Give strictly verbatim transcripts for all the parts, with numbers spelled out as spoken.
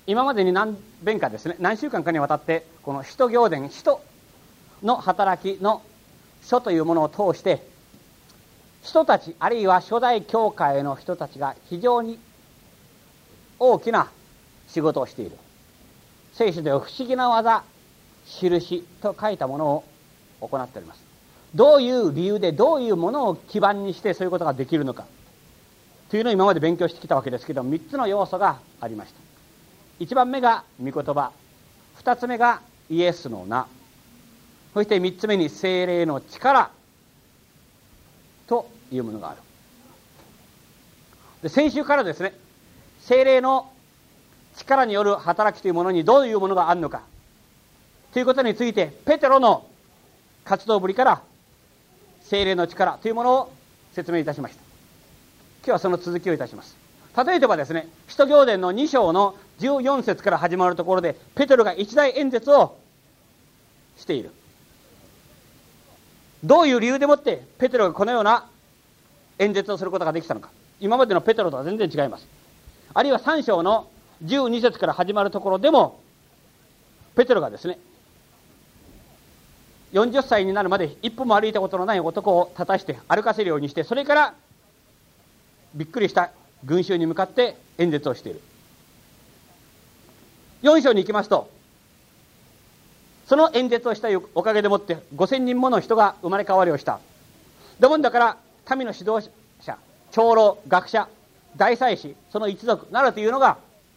今までに何遍かですね、何週間かにわたってこの使徒行伝、使徒の働きの書というものを通して、人たち、あるいは初代教会の人たちが非常に大きな仕事をしている。聖書では不思議な技、印と書いたものを行っております。どういう理由で、どういうものを基盤にしてそういうことができるのかというのを今まで勉強してきたわけですけど、みっつの要素がありました。いちばんめが御言葉、ふたつめがイエスの名、そしてみっつめに聖霊の力というものがある。で、先週からですね、聖霊の力による働きというものにどういうものがあるのかということについて、ペテロの活動ぶりから聖霊の力というものを説明いたしました。今日はその続きをいたします。例えばですね、使徒行伝のに章のじゅうよん節から始まるところで、ペテロが一大演説をしている。どういう理由でもってペテロがこのような演説をすることができたのか。今までのペテロとは全然違います。あるいはさん章のじゅうに節から始まるところでも、ペテロがですね、よんじゅっさいになるまで一歩も歩いたことのない男を立たして歩かせるようにして、それからびっくりした群衆に向かって演説をしている。よん章に行きますと、その演説をしたおかげでもってごせんにんもの人が生まれ変わりをした。だもんだから民の指導者、長老、学者、大祭司、その一族などというのが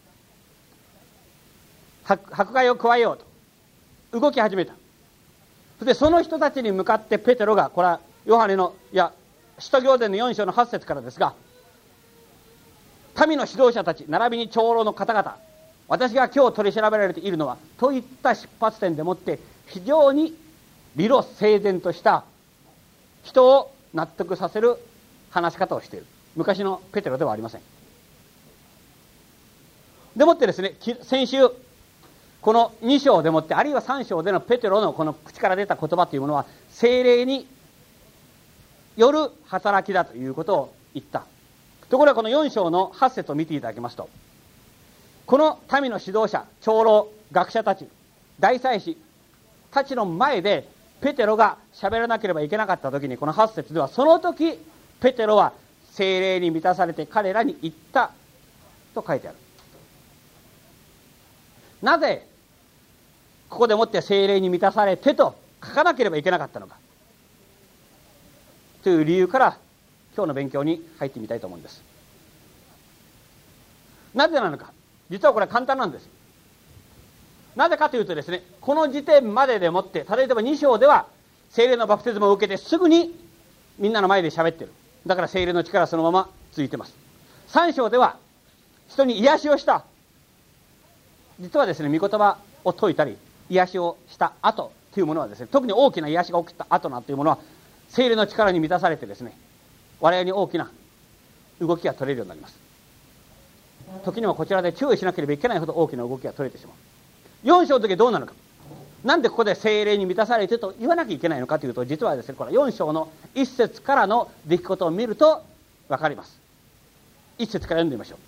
迫害を加えようと動き始めた。そしてその人たちに向かってペテロが、これはヨハネの、いや使徒行伝のよん章のはち節からですが、民の指導者たち並びに長老の方々、私が今日取り調べられているのはといった出発点でもって非常に理路整然とした人を納得させる話し方をしている。昔のペテロではありません。でもってですね、先週このに章でもって、あるいはさん章でのペテロのこの口から出た言葉というものは聖霊による働きだということを言った。ところがこのよん章のはち節を見ていただきますと、この民の指導者、長老、学者たち、大祭司たちの前でペテロが喋らなければいけなかった時に、このはち節では、その時ペテロは聖霊に満たされて彼らに言ったと書いてある。なぜここでもって聖霊に満たされてと書かなければいけなかったのかという理由から今日の勉強に入ってみたいと思うんです。なぜなのか、実はこれは簡単なんです。なぜかというとですね、この時点まででもって、例えばに章では聖霊のバプテスマを受けてすぐにみんなの前で喋ってる。だから聖霊の力はそのままついてます。さん章では人に癒しをした。実はですね、御言葉を説いたり癒しをした後というものはですね、特に大きな癒しが起きた後なんていうものは聖霊の力に満たされてですね、我々に大きな動きが取れるようになります。時にはこちらで注意しなければいけないほど大きな動きが取れてしまう。よん章の時どうなのか、なんでここで聖霊に満たされてと言わなきゃいけないのかというと、実はですね、これよん章のいっ節からの出来事を見ると分かります。いっ節から読んでみましょう。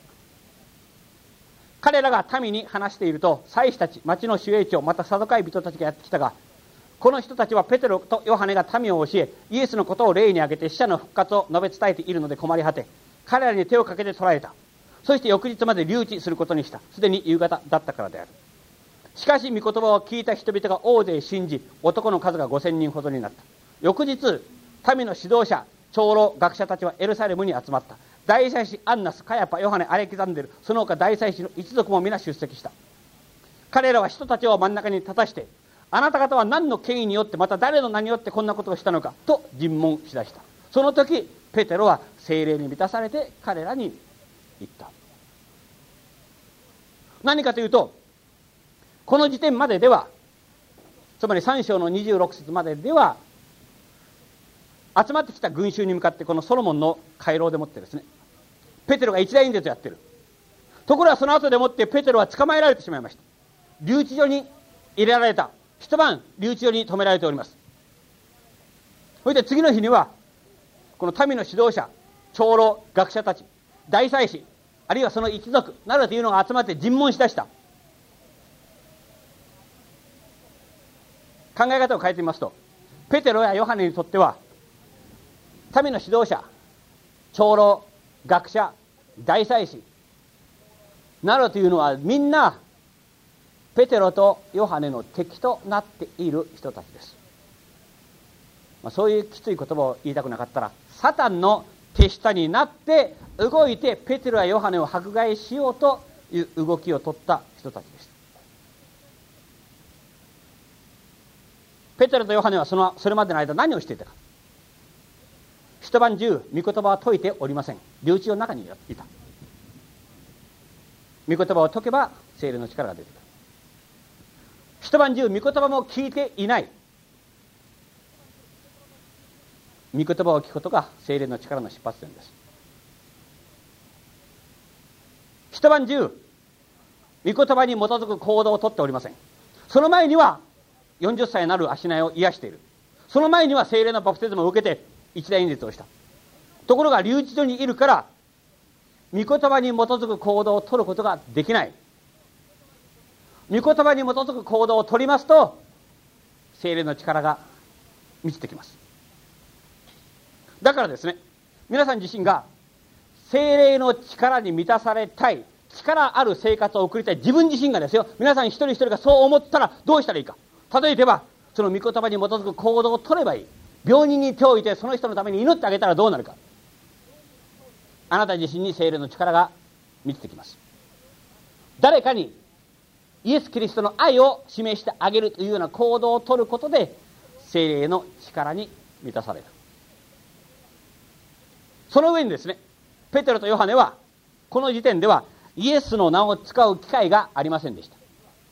彼らが民に話していると、祭司たち、町の守衛長、またサドカイ人たちがやってきたが、この人たちはペテロとヨハネが民を教え、イエスのことを例に挙げて死者の復活を述べ伝えているので困り果て、彼らに手をかけて捕らえた。そして翌日まで留置することにした。すでに夕方だったからである。しかし御言葉を聞いた人々が大勢信じ、男の数がごせんにんほどになった。翌日、民の指導者、長老、学者たちはエルサレムに集まった。大祭司アンナス、カヤパ、ヨハネ、アレキザンデル、その他大祭司の一族も皆出席した。彼らは人たちを真ん中に立たして、あなた方は何の権威によって、また誰の名によってこんなことをしたのかと尋問しだした。その時ペテロは聖霊に満たされて彼らに言った。何かというと、この時点まででは、つまりさん章のにじゅうろく節まででは、集まってきた群衆に向かってこのソロモンの回廊でもってですね、ペテロが一大演説をやってる。ところがその後でもってペテロは捕まえられてしまいました。留置所に入れられた。一晩留置所に止められております。それで次の日にはこの民の指導者、長老、学者たち、大祭司、 あるいはその一族などというのが集まって尋問しだした。考え方を変えてみますと、ペテロやヨハネにとっては民の指導者、長老、学者、大祭司などというのはみんなペテロとヨハネの敵となっている人たちです。まあ、そういうきつい言葉を言いたくなかったら、サタンの手下になって動いてペテロやヨハネを迫害しようという動きを取った人たちです。ペテロとヨハネはそのそれまでの間何をしていたか。一晩中御言葉は説いておりません。留置の中にいた。御言葉を説けば聖霊の力が出てくる。一晩中御言葉も聞いていない。御言葉を聞くことが聖霊の力の出発点です。一晩中御言葉に基づく行動をとっておりません。その前にはよんじゅっさいになる足苗を癒している。その前には聖霊のバプテスマを受けて一大演説をした。ところが留置所にいるから御言葉に基づく行動を取ることができない。御言葉に基づく行動を取りますと聖霊の力が満ちてきます。だからですね、皆さん自身が聖霊の力に満たされたい、力ある生活を送りたい、自分自身がですよ、皆さん一人一人がそう思ったらどうしたらいいか。例えばその御言葉に基づく行動を取ればいい。病人に手を置いてその人のために祈ってあげたらどうなるか。あなた自身に聖霊の力が満ちてきます。誰かにイエス・キリストの愛を示してあげるというような行動を取ることで聖霊の力に満たされる。その上にですね、ペテロとヨハネはこの時点ではイエスの名を使う機会がありませんでした。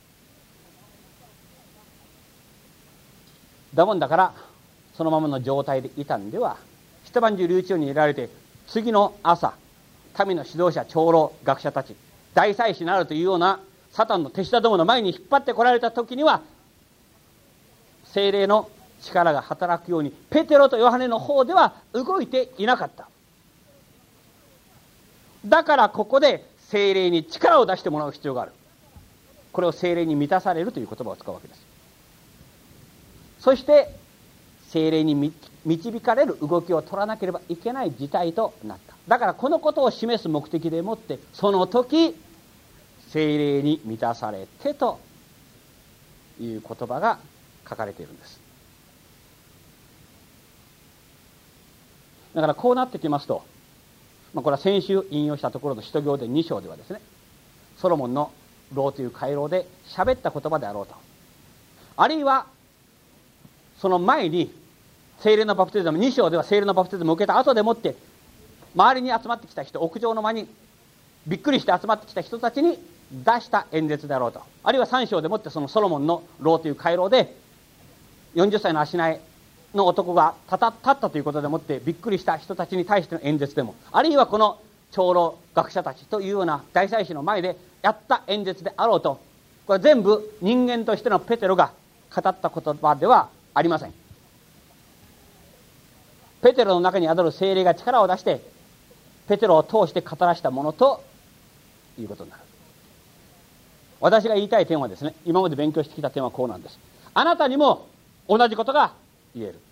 だもんだからそのままの状態でいたんでは、一晩中留置所に入れられて、次の朝民の指導者、長老、学者たち、大祭司なるというようなサタンの手下どもの前に引っ張ってこられた時には聖霊の力が働くようにペテロとヨハネの方では動いていなかった。だからここで聖霊に力を出してもらう必要がある。これを聖霊に満たされるという言葉を使うわけです。そして聖霊に導かれる動きを取らなければいけない事態となった。だからこのことを示す目的でもってその時聖霊に満たされてという言葉が書かれているんです。だからこうなってきますと、まあ、これは先週引用したところの使徒行伝に章ではですね、ソロモンの牢という回廊で喋った言葉であろうと、あるいはその前に聖霊のバプテスマ、に章では聖霊のバプテスマを受けた後でもって周りに集まってきた人、屋上の間にびっくりして集まってきた人たちに出した演説であろうと、あるいはさん章でもってそのソロモンの牢という回廊でよんじゅっさいの足苗の男が立ったということでもってびっくりした人たちに対しての演説でも、あるいはこの長老学者たちというような大祭司の前でやった演説であろうと、これ全部人間としてのペテロが語った言葉ではありません。ペテロの中に宿る聖霊が力を出してペテロを通して語らしたものということになる。私が言いたい点はですね、今まで勉強してきた点はこうなんです。あなたにも同じことが言える。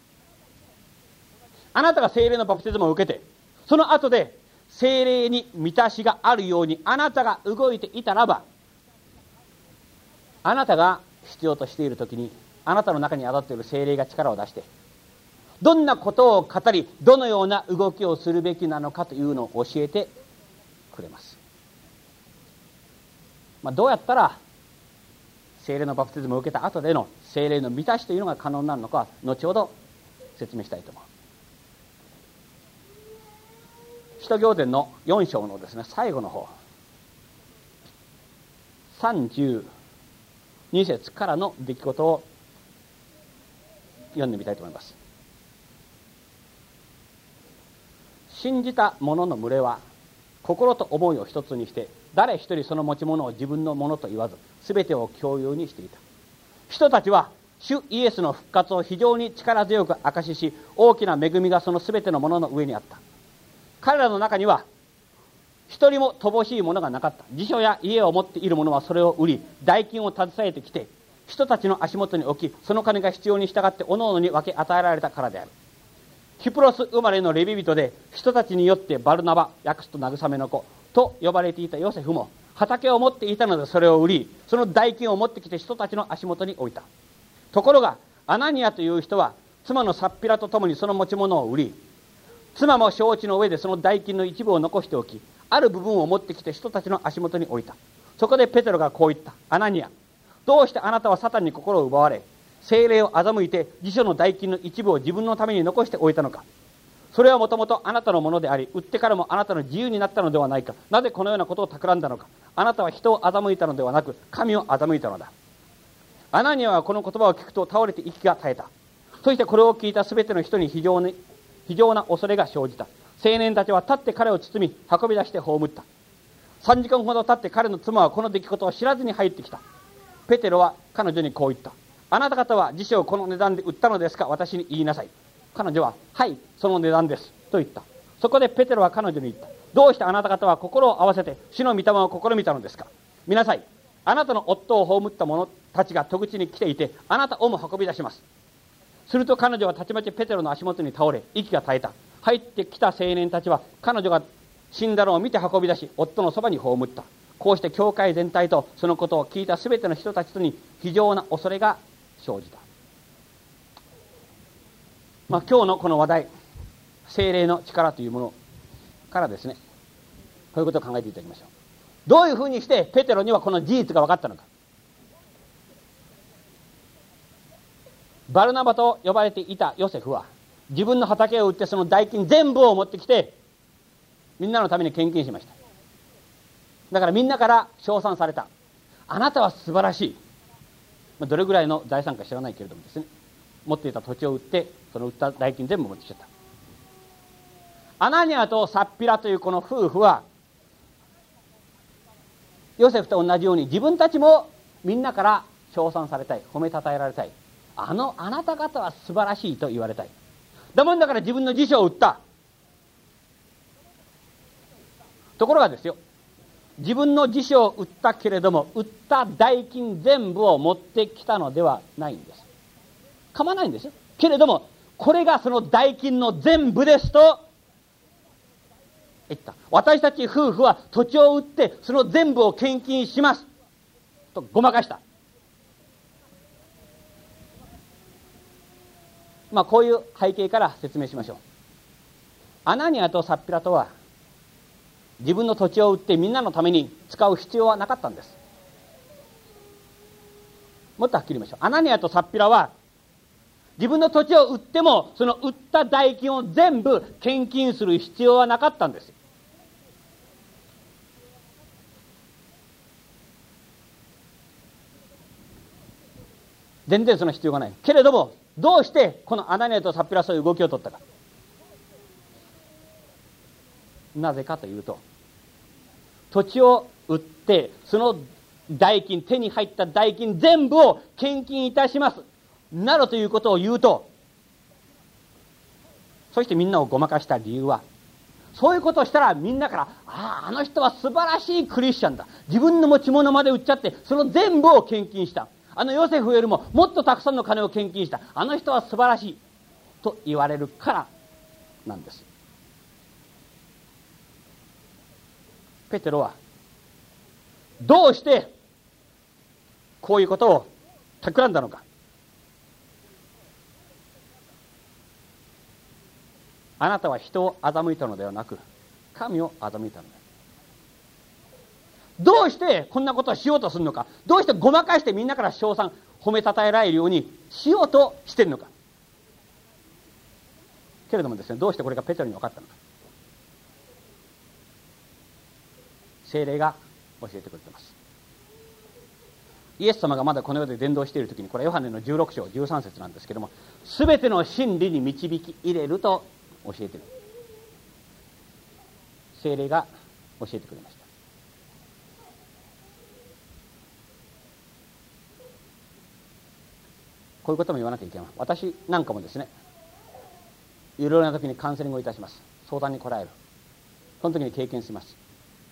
あなたが聖霊のバプテスマを受けて、その後で聖霊に満たしがあるようにあなたが動いていたらば、あなたが必要としている時にあなたの中に宿っている聖霊が力を出してどんなことを語り、どのような動きをするべきなのかというのを教えてくれます。まあ、どうやったら聖霊のバプテスマを受けた後での聖霊の満たしというのが可能になるのかは後ほど説明したいと思う。使徒行伝のよん章のですね、最後の方さんじゅうに節からの出来事を読んでみたいと思います。信じた者の群れは心と思いを一つにして誰一人その持ち物を自分のものと言わず全てを共有にしていた。人たちは主イエスの復活を非常に力強く証しし、大きな恵みがその全てのものの上にあった。彼らの中には一人も乏しいものがなかった。辞書や家を持っている者はそれを売り、代金を携えてきて、人たちの足元に置き、その金が必要に従って各々に分け与えられたからである。キプロス生まれのレビ人で、人たちによってバルナバ、訳すと慰めの子と呼ばれていたヨセフも、畑を持っていたのでそれを売り、その代金を持ってきて人たちの足元に置いた。ところがアナニアという人は妻のサッピラと共にその持ち物を売り、妻も承知の上でその代金の一部を残しておき、ある部分を持ってきて人たちの足元に置いた。そこでペテロがこう言った。アナニア、どうしてあなたはサタンに心を奪われ、聖霊を欺いて辞書の代金の一部を自分のために残しておいたのか。それはもともとあなたのものであり、売ってからもあなたの自由になったのではないか。なぜこのようなことを企んだのか。あなたは人を欺いたのではなく、神を欺いたのだ。アナニアはこの言葉を聞くと倒れて息が絶えた。そしてこれを聞いたすべての人に非常に非常な恐れが生じた。青年たちは立って彼を包み、運び出して葬った。三時間ほど経って彼の妻はこの出来事を知らずに入ってきた。ペテロは彼女にこう言った。あなた方は辞書をこの値段で売ったのですか。私に言いなさい。彼女は、はい、その値段です。と言った。そこでペテロは彼女に言った。どうしてあなた方は心を合わせて主の御霊を試みたのですか。見なさい。あなたの夫を葬った者たちが戸口に来ていて、あなたをも運び出します。すると彼女はたちまちペテロの足元に倒れ、息が絶えた。入ってきた青年たちは彼女が死んだのを見て運び出し、夫のそばに葬った。こうして教会全体とそのことを聞いたすべての人たちとに非常な恐れが生じた。まあ、今日のこの話題、聖霊の力というものからですね、こういうことを考えていただきましょう。どういうふうにしてペテロにはこの事実が分かったのか。バルナバと呼ばれていたヨセフは自分の畑を売ってその代金全部を持ってきてみんなのために献金しました。だからみんなから称賛された。あなたは素晴らしい。まあ、どれぐらいの財産か知らないけれどもですね、持っていた土地を売ってその売った代金全部持ってきちゃった。アナニアとサッピラというこの夫婦はヨセフと同じように自分たちもみんなから称賛されたい、褒めたたえられたい。あのあなた方は素晴らしいと言われたい。だもんだから自分の辞書を売った。ところがですよ、自分の辞書を売ったけれども売った代金全部を持ってきたのではないんです。構わないんですよ。けれどもこれがその代金の全部ですと言った。私たち夫婦は土地を売ってその全部を献金しますとごまかした。まあこういう背景から説明しましょう。アナニアとサッピラとは自分の土地を売ってみんなのために使う必要はなかったんです。もっとはっきり言いましょう。アナニアとサッピラは自分の土地を売ってもその売った代金を全部献金する必要はなかったんです。全然その必要がない。けれどもどうしてこのアナニアとサッピラはそういう動きを取ったか。なぜかというと、土地を売ってその代金、手に入った代金全部を献金いたしますなどということを言うと、そしてみんなをごまかした理由は、そういうことをしたらみんなからああ、あの人は素晴らしいクリスチャンだ、自分の持ち物まで売っちゃってその全部を献金した、あのヨセフよりももっとたくさんの金を献金した、あの人は素晴らしいと言われるからなんです。ペテロはどうしてこういうことを企んだのか。あなたは人を欺いたのではなく神を欺いたのだ。どうしてこんなことをしようとするのか。どうしてごまかしてみんなから称賛褒めたたえられるようにしようとしているのか。けれどもですね、どうしてこれがペテロに分かったのか。聖霊が教えてくれています。イエス様がまだこの世で伝道している時に、これはヨハネのじゅうろく章じゅうさん節なんですけども、すべての真理に導き入れると教えている。聖霊が教えてくれました。こういうことも言わなきゃいけない。私なんかもですね、いろいろな時にカウンセリングをいたします。相談に来られる。その時に経験します。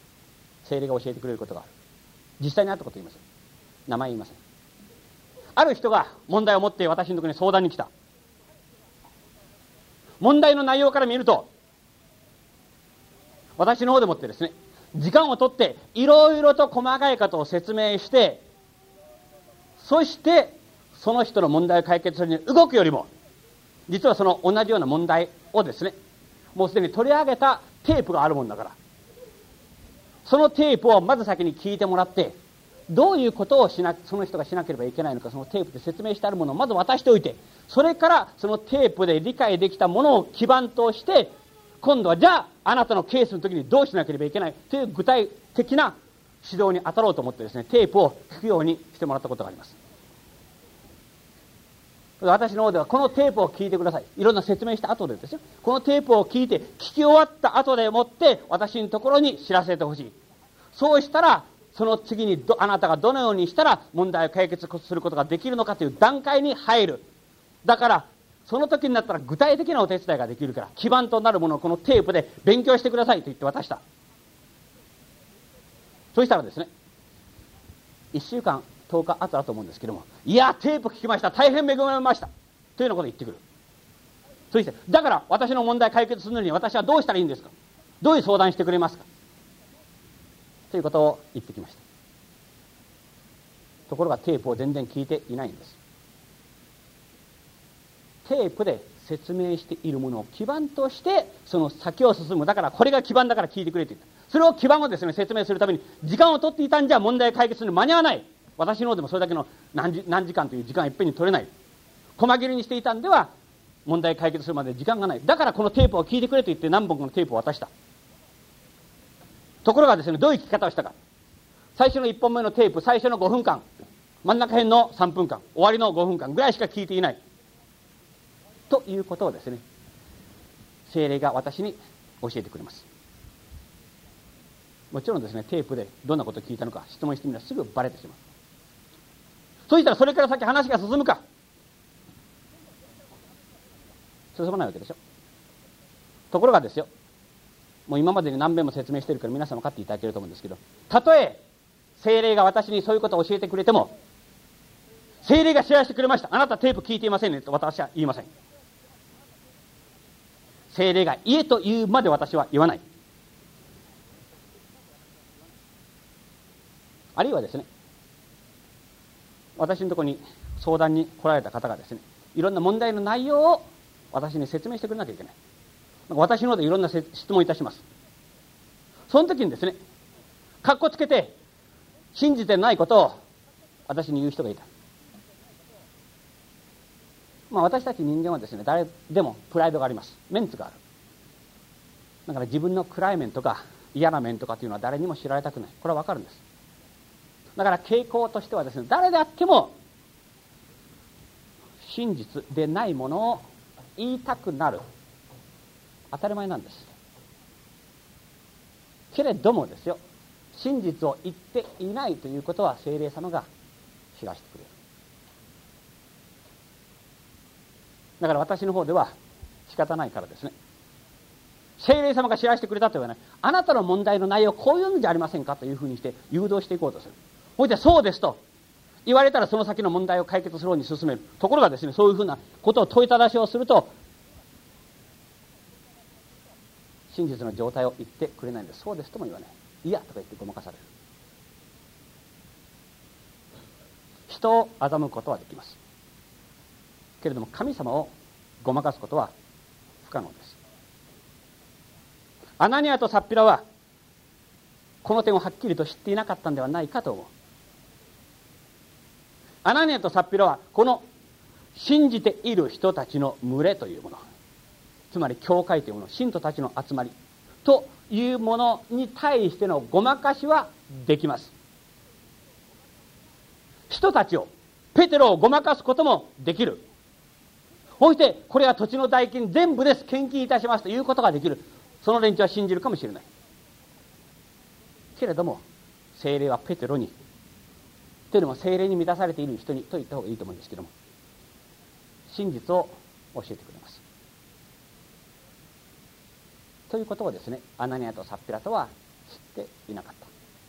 聖霊が教えてくれることがある。実際にあったこと言いません。名前言いません。ある人が問題を持って私のところに相談に来た。問題の内容から見ると、私の方でもってですね、時間をとっていろいろと細かいことを説明して、そしてその人の問題を解決するに動くよりも、実はその同じような問題をですね、もうすでに取り上げたテープがあるもんだから、そのテープをまず先に聞いてもらって、どういうことをしなその人がしなければいけないのか、そのテープで説明してあるものをまず渡しておいて、それからそのテープで理解できたものを基盤として、今度はじゃああなたのケースの時にどうしなければいけないという具体的な指導に当たろうと思ってですね、テープを聞くようにしてもらったことがあります。私の方ではこのテープを聞いてください、いろんな説明した後でですよ、このテープを聞いて聞き終わった後でもって私のところに知らせてほしい。そうしたらその次にどあなたがどのようにしたら問題を解決することができるのかという段階に入る。だからその時になったら具体的なお手伝いができるから、基盤となるものをこのテープで勉強してくださいと言って渡した。そうしたらですね、いっしゅうかんとおかあとだと思うんですけども、いやテープ聞きました、大変恵まれましたというようなことを言ってくる。そしてだから私の問題解決するのに私はどうしたらいいんですか、どういう相談してくれますかということを言ってきました。ところがテープを全然聞いていないんです。テープで説明しているものを基盤としてその先を進む。だからこれが基盤だから聞いてくれと言った。それを基盤をですね説明するために時間を取っていたんじゃ問題解決するのに間に合わない。私の方でもそれだけの何時、何時間という時間いっぺんに取れない。細切れにしていたんでは問題解決するまで時間がない。だからこのテープを聞いてくれと言って何本かのテープを渡した。ところがですね、どういう聞き方をしたか。最初のいっぽんめのテープ、最初のごふんかん、真ん中辺のさんぷんかん、終わりのごふんかんぐらいしか聞いていないということをですね、聖霊が私に教えてくれます。もちろんですね、テープでどんなことを聞いたのか質問してみればすぐバレてしまう。そうしたらそれから先話が進むか、進まないわけでしょ。ところがですよ、もう今までに何遍も説明しているから皆さん分かっていただけると思うんですけど、たとえ聖霊が私にそういうことを教えてくれても、聖霊が知らせてくれました、あなたテープ聞いていませんねと私は言いません。聖霊が言えと言うまで私は言わない。あるいはですね、私のところに相談に来られた方がですね、いろんな問題の内容を私に説明してくれなきゃいけない。私の方でいろんな質問いたします。その時にですね、かっこつけて信じてないことを私に言う人がいた。まあ私たち人間はですね、誰でもプライドがあります。メンツがある。だから自分の暗い面とか嫌な面とかというのは誰にも知られたくない。これはわかるんです。だから傾向としてはですね、誰であっても真実でないものを言いたくなる。当たり前なんです。けれどもですよ、真実を言っていないということは聖霊様が知らせてくれる。だから私の方では仕方ないからですね、聖霊様が知らせてくれたと言わない、あなたの問題の内容こういうのじゃありませんかというふうにして誘導していこうとする。ほいでそうですと言われたらその先の問題を解決するように進める。ところがですね、そういうふうなことを問いただしをすると真実の状態を言ってくれないんです。そうですとも言わない。いやとか言ってごまかされる。人を欺くことはできますけれども、神様をごまかすことは不可能です。アナニアとサッピラはこの点をはっきりと知っていなかったんではないかと思う。アナニアとサッピラはこの信じている人たちの群れというもの、つまり教会というもの、信徒たちの集まりというものに対してのごまかしはできます。人たちを、ペテロをごまかすこともできる。そしてこれは土地の代金全部です献金いたしますということができる。その連中は信じるかもしれないけれども、聖霊はペテロに、というのも聖霊に満たされている人にと言った方がいいと思うんですけども、真実を教えてくれます。ということをですね、アナニアとサッピラとは知っていなかった。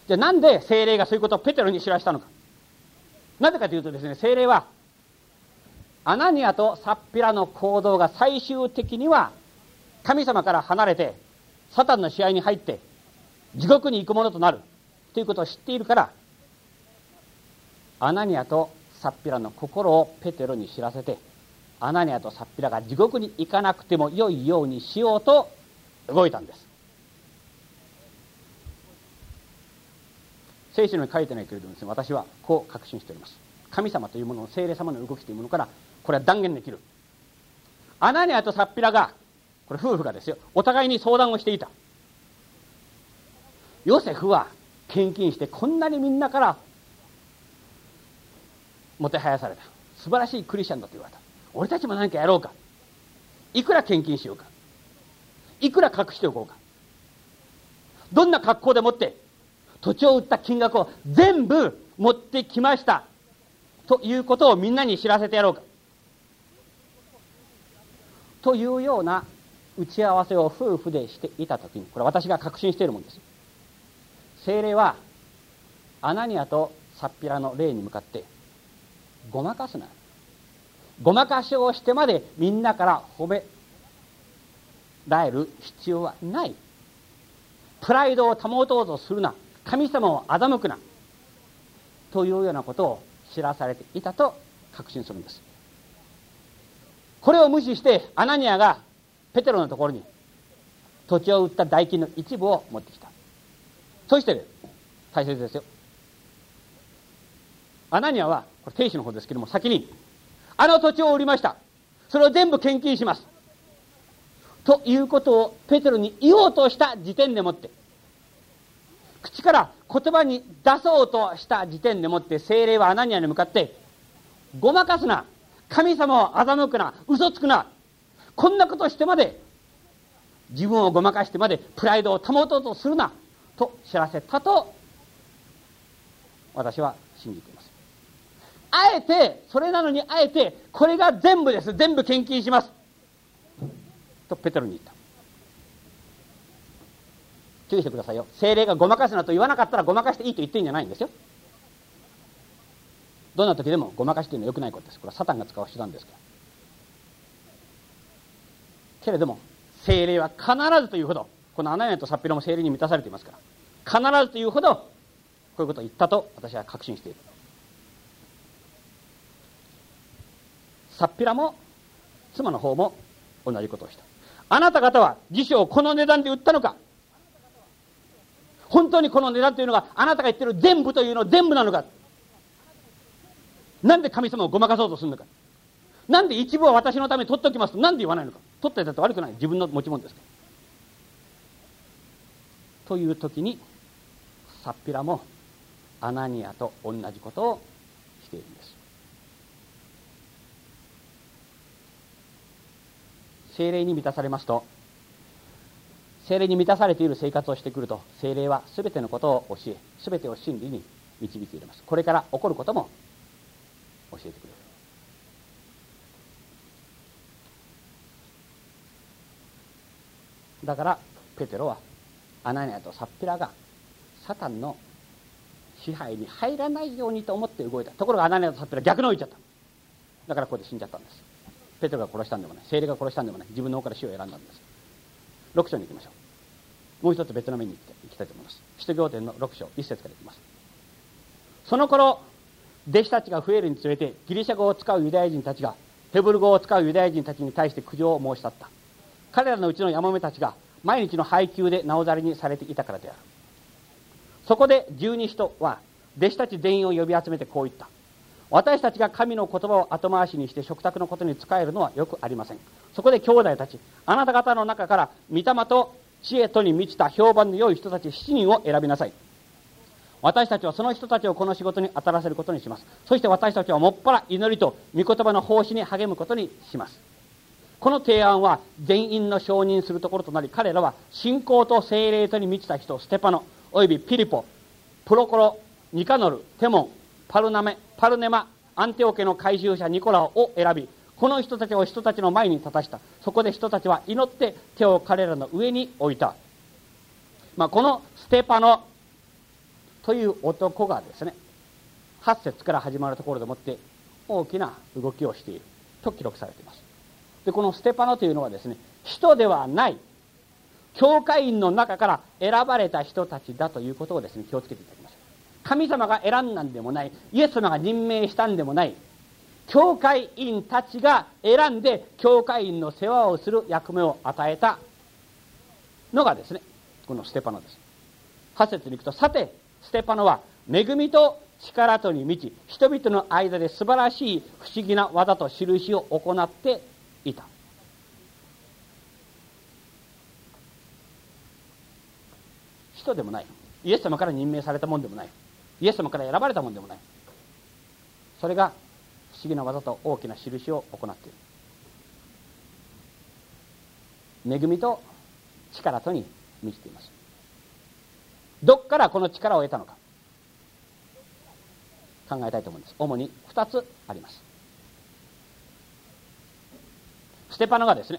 じゃあなんで聖霊がそういうことをペテロに知らしたのか。なぜかというとですね、聖霊はアナニアとサッピラの行動が最終的には神様から離れてサタンの支配に入って地獄に行くものとなるということを知っているから、アナニアとサッピラの心をペテロに知らせて、アナニアとサッピラが地獄に行かなくても良いようにしようと動いたんです。聖書に書いてないけれどもですね、私はこう確信しております。神様というものの聖霊様の動きというものからこれは断言できる。アナニアとサッピラが、これ夫婦がですよ、お互いに相談をしていた。ヨセフは献金してこんなにみんなからもてはやされた。素晴らしいクリスチャンだと言われた。俺たちも何かやろうか。いくら献金しようか。いくら隠しておこうか。どんな格好でもって土地を売った金額を全部持ってきましたということをみんなに知らせてやろうかというような打ち合わせを夫婦でしていたときに、これ私が確信しているものです。聖霊はアナニアとサッピラの霊に向かって、ごまかすな、ごまかしをしてまでみんなから褒められる必要はない。プライドを保とうとするな、神様を欺くなというようなことを知らされていたと確信するんです。これを無視してアナニアがペテロのところに土地を売った代金の一部を持ってきた。そして大切ですよ、アナニアはこれ亭主の方ですけども、先にあの土地を売りました、それを全部献金しますということをペテロに言おうとした時点でもって、口から言葉に出そうとした時点でもって、聖霊はアナニアに向かって、ごまかすな、神様を欺くな、嘘つくな、こんなことしてまで自分をごまかしてまでプライドを保とうとするなと知らせたと私は信じています。あえて、それなのにあえて、これが全部です、全部献金しますとペテロに言った。注意してくださいよ。聖霊がごまかすなと言わなかったらごまかしていいと言っていいんじゃないんですよ。どんな時でもごまかしというのは良くないことです。これはサタンが使う手段ですから。けれども聖霊は必ずというほど、このアナニアとサッピラも聖霊に満たされていますから、必ずというほどこういうことを言ったと私は確信している。サッピラも妻の方も同じことをした。あなた方は辞書をこの値段で売ったのか、本当にこの値段というのがあなたが言ってる全部というの全部なのか、なんで神様をごまかそうとするのか、なんで一部は私のために取っておきますとなんで言わないのか。取っていたって悪くない、自分の持ち物ですから。という時にサッピラもアナニアと同じことをしているんです。聖霊に満たされますと、聖霊に満たされている生活をしてくると、聖霊は全てのことを教え、全てを真理に導いています。これから起こることも教えてくれる。だからペテロはアナニアとサッピラがサタンの支配に入らないようにと思って動いた。ところがアナニアとサッピラ逆のを言っちゃった。だからここで死んじゃったんです。ペテロが殺したんでもない、聖霊が殺したんでもない、自分の方から死を選んだんです。ろく章に行きましょう。もう一つ別の面に行きたいと思います。使徒行伝のろく章いち節からいきます。その頃弟子たちが増えるにつれて、ギリシャ語を使うユダヤ人たちがヘブル語を使うユダヤ人たちに対して苦情を申し立った。彼らのうちのヤモメたちが毎日の配給でなおざりにされていたからである。そこで十二使徒は弟子たち全員を呼び集めてこう言った。私たちが神の言葉を後回しにして食卓のことに仕えるのはよくありません。そこで兄弟たち、あなた方の中から御霊と知恵とに満ちた評判の良い人たち七人を選びなさい。私たちはその人たちをこの仕事に当たらせることにします。そして私たちはもっぱら祈りと御言葉の奉仕に励むことにします。この提案は全員の承認するところとなり、彼らは信仰と聖霊とに満ちた人ステパノおよびピリポ、プロコロ、ニカノル、テモン、パルナメ、パルネマ、アンテオ家の改宗者ニコラを選び、この人たちを人たちの前に立たした。そこで人たちは祈って手を彼らの上に置いた。まあ、このステパノ、 という男がですね、はち節から始まるところでもって大きな動きをしていると記録されています。で、このステパノというのはですね、人ではない教会員の中から選ばれた人たちだということをですね、気をつけていただきましょう。神様が選んだんでもない、イエス様が任命したんでもない、教会員たちが選んで教会員の世話をする役目を与えたのがですね、このステパノです。はち節に行くと、さてステパノは恵みと力とに満ち、人々の間で素晴らしい不思議な技と印を行っていた。人でもない、イエス様から任命されたもんでもない、イエス様から選ばれたもんでもない、それが不思議な技と大きな印を行っている。恵みと力とに満ちています。どっからこの力を得たのか考えたいと思います。主にふたつあります。ステパノがですね、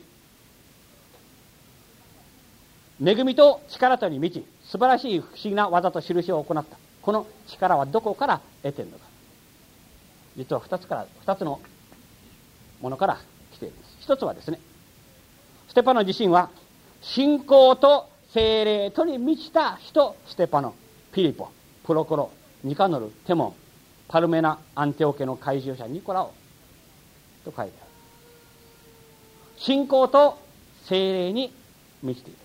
恵みと力とに満ち、素晴らしい不思議な技と印を行った。この力はどこから得ているのか。実は二つから、二つのものから来ているんです。一つはですね、ステパノ自身は信仰と聖霊とに満ちた人、ステパノ、ピリポ、プロコロ、ニカノル、テモン、パルメナ、アンテオ家の改宗者ニコラオと書いてある。信仰と聖霊に満ちている。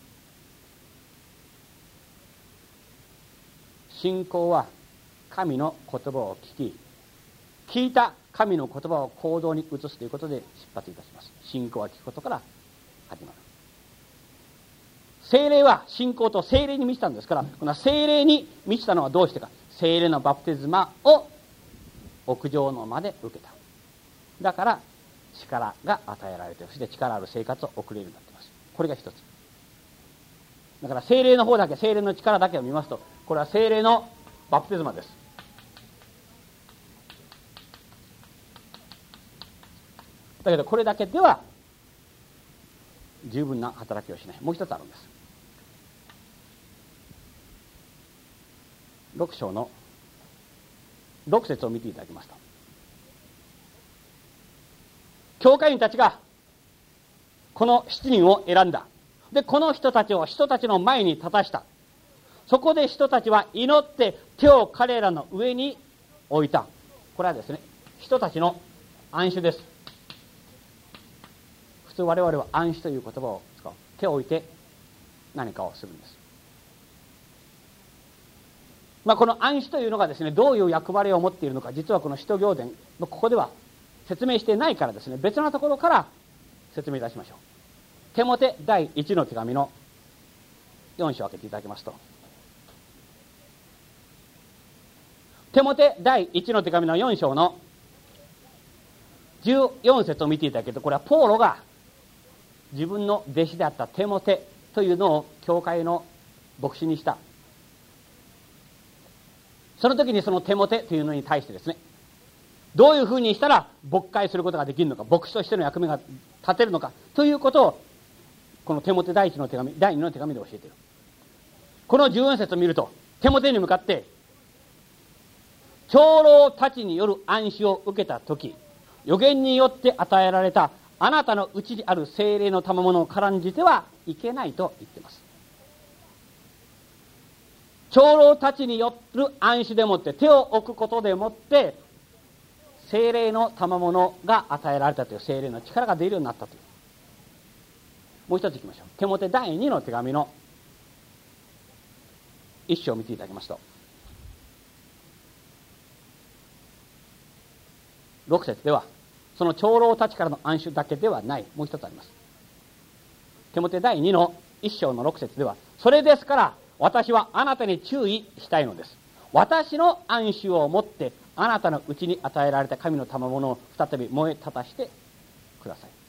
信仰は神の言葉を聞き、聞いた神の言葉を行動に移すということで出発いたします。信仰は聞くことから始まる。聖霊は信仰と聖霊に満ちたんですから、この聖霊に満ちたのはどうしてか。聖霊のバプテスマを屋上の間で受けた。だから力が与えられて、そして力ある生活を送れるようになっています。これが一つ。だから聖霊の方だけ、聖霊の力だけを見ますと、これは聖霊のバプテスマです。だけどこれだけでは十分な働きをしない。もう一つあるんです。ろく章のろく節を見ていただきますと、教会員たちがこのしちにんを選んだ。で、この人たちを人たちの前に立たした。そこで人たちは祈って手を彼らの上に置いた。これはですね、人たちの暗守です。普通我々は暗守という言葉を使う。手を置いて何かをするんです。まあ、この暗守というのがですね、どういう役割を持っているのか、実はこの使徒行伝のここでは説明してないからですね、別のところから説明いたしましょう。テモテ第一の手紙のよん章を開けていただきますと、テモテ第一の手紙のよん章のじゅうよん節を見ていただけると、これはポーロが自分の弟子であったテモテというのを教会の牧師にした。その時にそのテモテというのに対してですね、どういうふうにしたら牧会することができるのか、牧師としての役目が立てるのかということを、このテモテ第一の手紙、第二の手紙で教えている。このじゅうよん節を見ると、テモテに向かって、長老たちによる暗守を受けたとき、預言によって与えられたあなたのうちにある聖霊の賜物を軽んじてはいけないと言っています。長老たちによる暗守でもって手を置くことでもって聖霊の賜物が与えられたという、聖霊の力が出るようになったという。もう一ついきましょう。テモテ第二の手紙の一章を見ていただきますと、ろく節ではその長老たちからの暗守だけではない、もう一つあります。テモテ第二の一章のろく節では、それですから私はあなたに注意したいのです。私の暗守をもってあなたのうちに与えられた神の賜物を再び燃え立たしてください。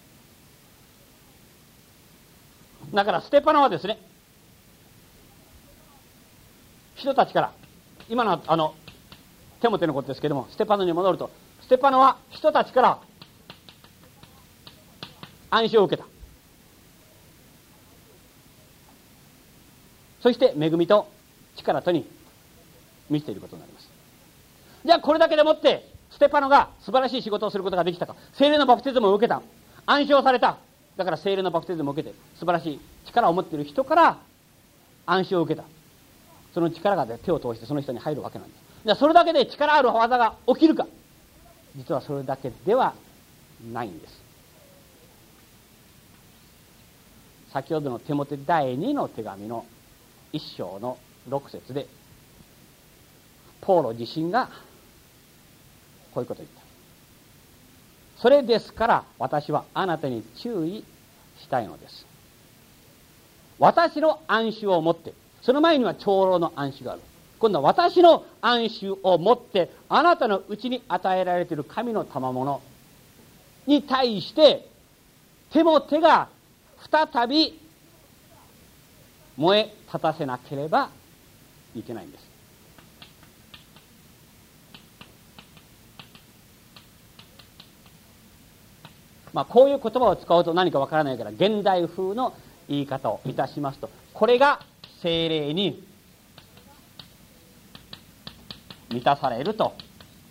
だからステパノはですね、人たちから、今のあのテモテのことですけども、ステパノに戻ると、ステパノは人たちから暗守を受けた。そして恵みと力とに満ちていることになります。じゃあこれだけでもってステパノが素晴らしい仕事をすることができたか。聖霊のバプテスマを受けた、暗唱された。だから聖霊のバプテスマを受けて素晴らしい力を持っている人から暗唱を受けた。その力が、ね、手を通してその人に入るわけなんです。じゃあそれだけで力ある技が起きるか。実はそれだけではないんです。先ほどのテモテだいにの手紙の一章の六節でポーロ自身がこういうことを言った。それですから私はあなたに注意したいのです。私の暗守を持って、その前には長老の暗守がある。今度は私の暗守を持ってあなたのうちに与えられている神の賜物に対してテモテが再び燃え立たせなければいけないんです。まあこういう言葉を使うと何かわからないから現代風の言い方をいたしますと、これが聖霊に満たされると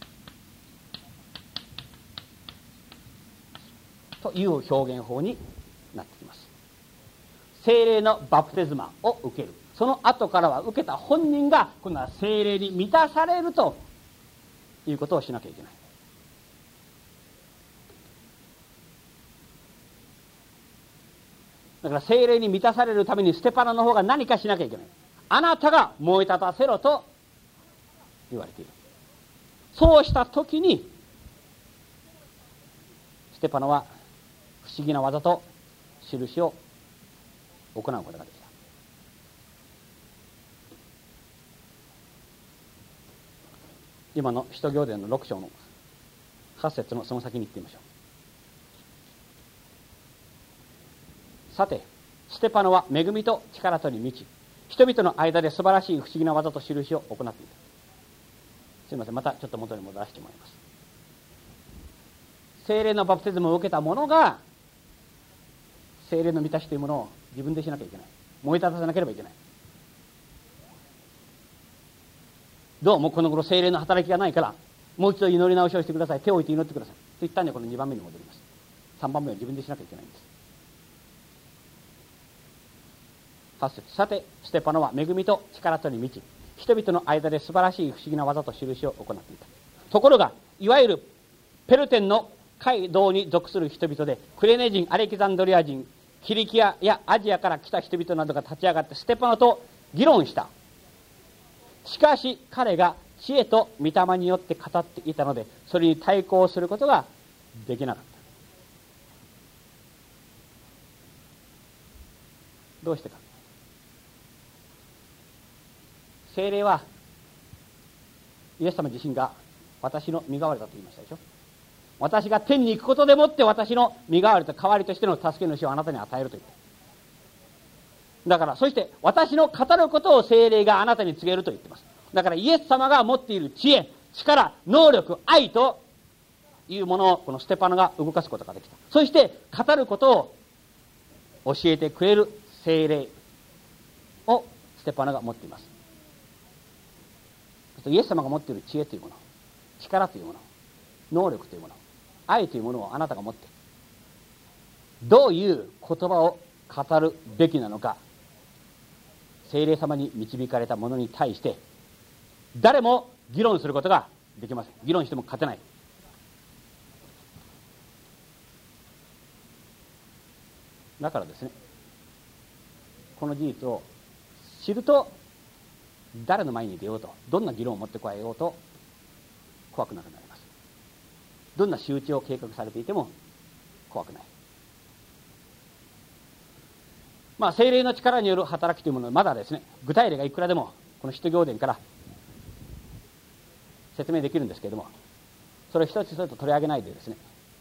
という表現法になってきます。聖霊のバプテスマを受ける。その後からは受けた本人が今度は聖霊に満たされるということをしなきゃいけない。だから聖霊に満たされるためにステパノの方が何かしなきゃいけない。あなたが燃え立たせろと言われている。そうした時にステパノは不思議な技と印を行うことができた。今の使徒行伝のろく章のはち節のその先に行ってみましょう。さてステパノは恵みと力とに満ち、人々の間で素晴らしい不思議な技と印を行っていた。すみません、またちょっと元に戻らせてもらいます。聖霊のバプテスマを受けた者が聖霊の満たしというものを自分でしなきゃいけない。燃え立たせなければいけない。どうもこの頃聖霊の働きがないからもう一度祈り直しをしてください、手を置いて祈ってくださいと言ったんで、このにばんめに戻ります。さんばんめは自分でしなきゃいけないんです。はち節、さてステパノは恵みと力とに満ち、人々の間で素晴らしい不思議な技と印を行っていた。ところがいわゆるペルテンの街道に属する人々で、クレネ人、アレキザンドリア人、キリキアやアジアから来た人々などが立ち上がってステパノと議論した。しかし彼が知恵と御霊によって語っていたので、それに対抗することができなかった。どうしてか。聖霊はイエス様自身が私の身代わりだと言いましたでしょ。私が天に行くことでもって私の身代わりと代わりとしての助け主をあなたに与えると言った。だからそして私の語ることを聖霊があなたに告げると言っています。だからイエス様が持っている知恵、力、能力、愛というものをこのステパノが動かすことができた。そして語ることを教えてくれる聖霊をステパノが持っています。イエス様が持っている知恵というもの、力というもの、能力というもの、愛というものをあなたが持って、どういう言葉を語るべきなのか、聖霊様に導かれた者に対して誰も議論することができません。議論しても勝てない。だからですね、この事実を知ると、誰の前に出ようと、どんな議論を持ってこられようと怖くなくなります。どんな仕打ちを計画されていても怖くない。まあ聖霊の力による働きというものはまだですね、具体例がいくらでもこの使徒行伝から説明できるんですけれども、それを一つ一つと取り上げないでですね、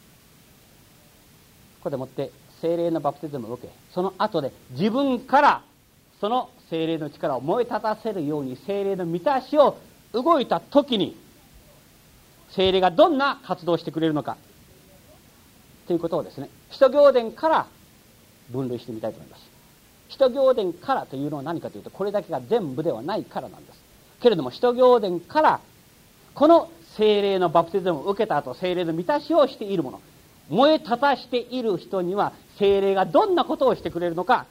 ここでもって聖霊のバプテスマを受け、その後で自分からその聖霊の力を燃え立たせるように聖霊の満たしを動いた時に、聖霊がどんな活動をしてくれるのかということをですね、使徒行伝から分類してみたいと思います。使徒行伝からというのは何かというと、これだけが全部ではないからなんです。 けれども使徒行伝からこの聖霊のバプテスマを受けた後、聖霊の満たしをしている者、燃え立たしている人には聖霊がどんなことをしてくれるのか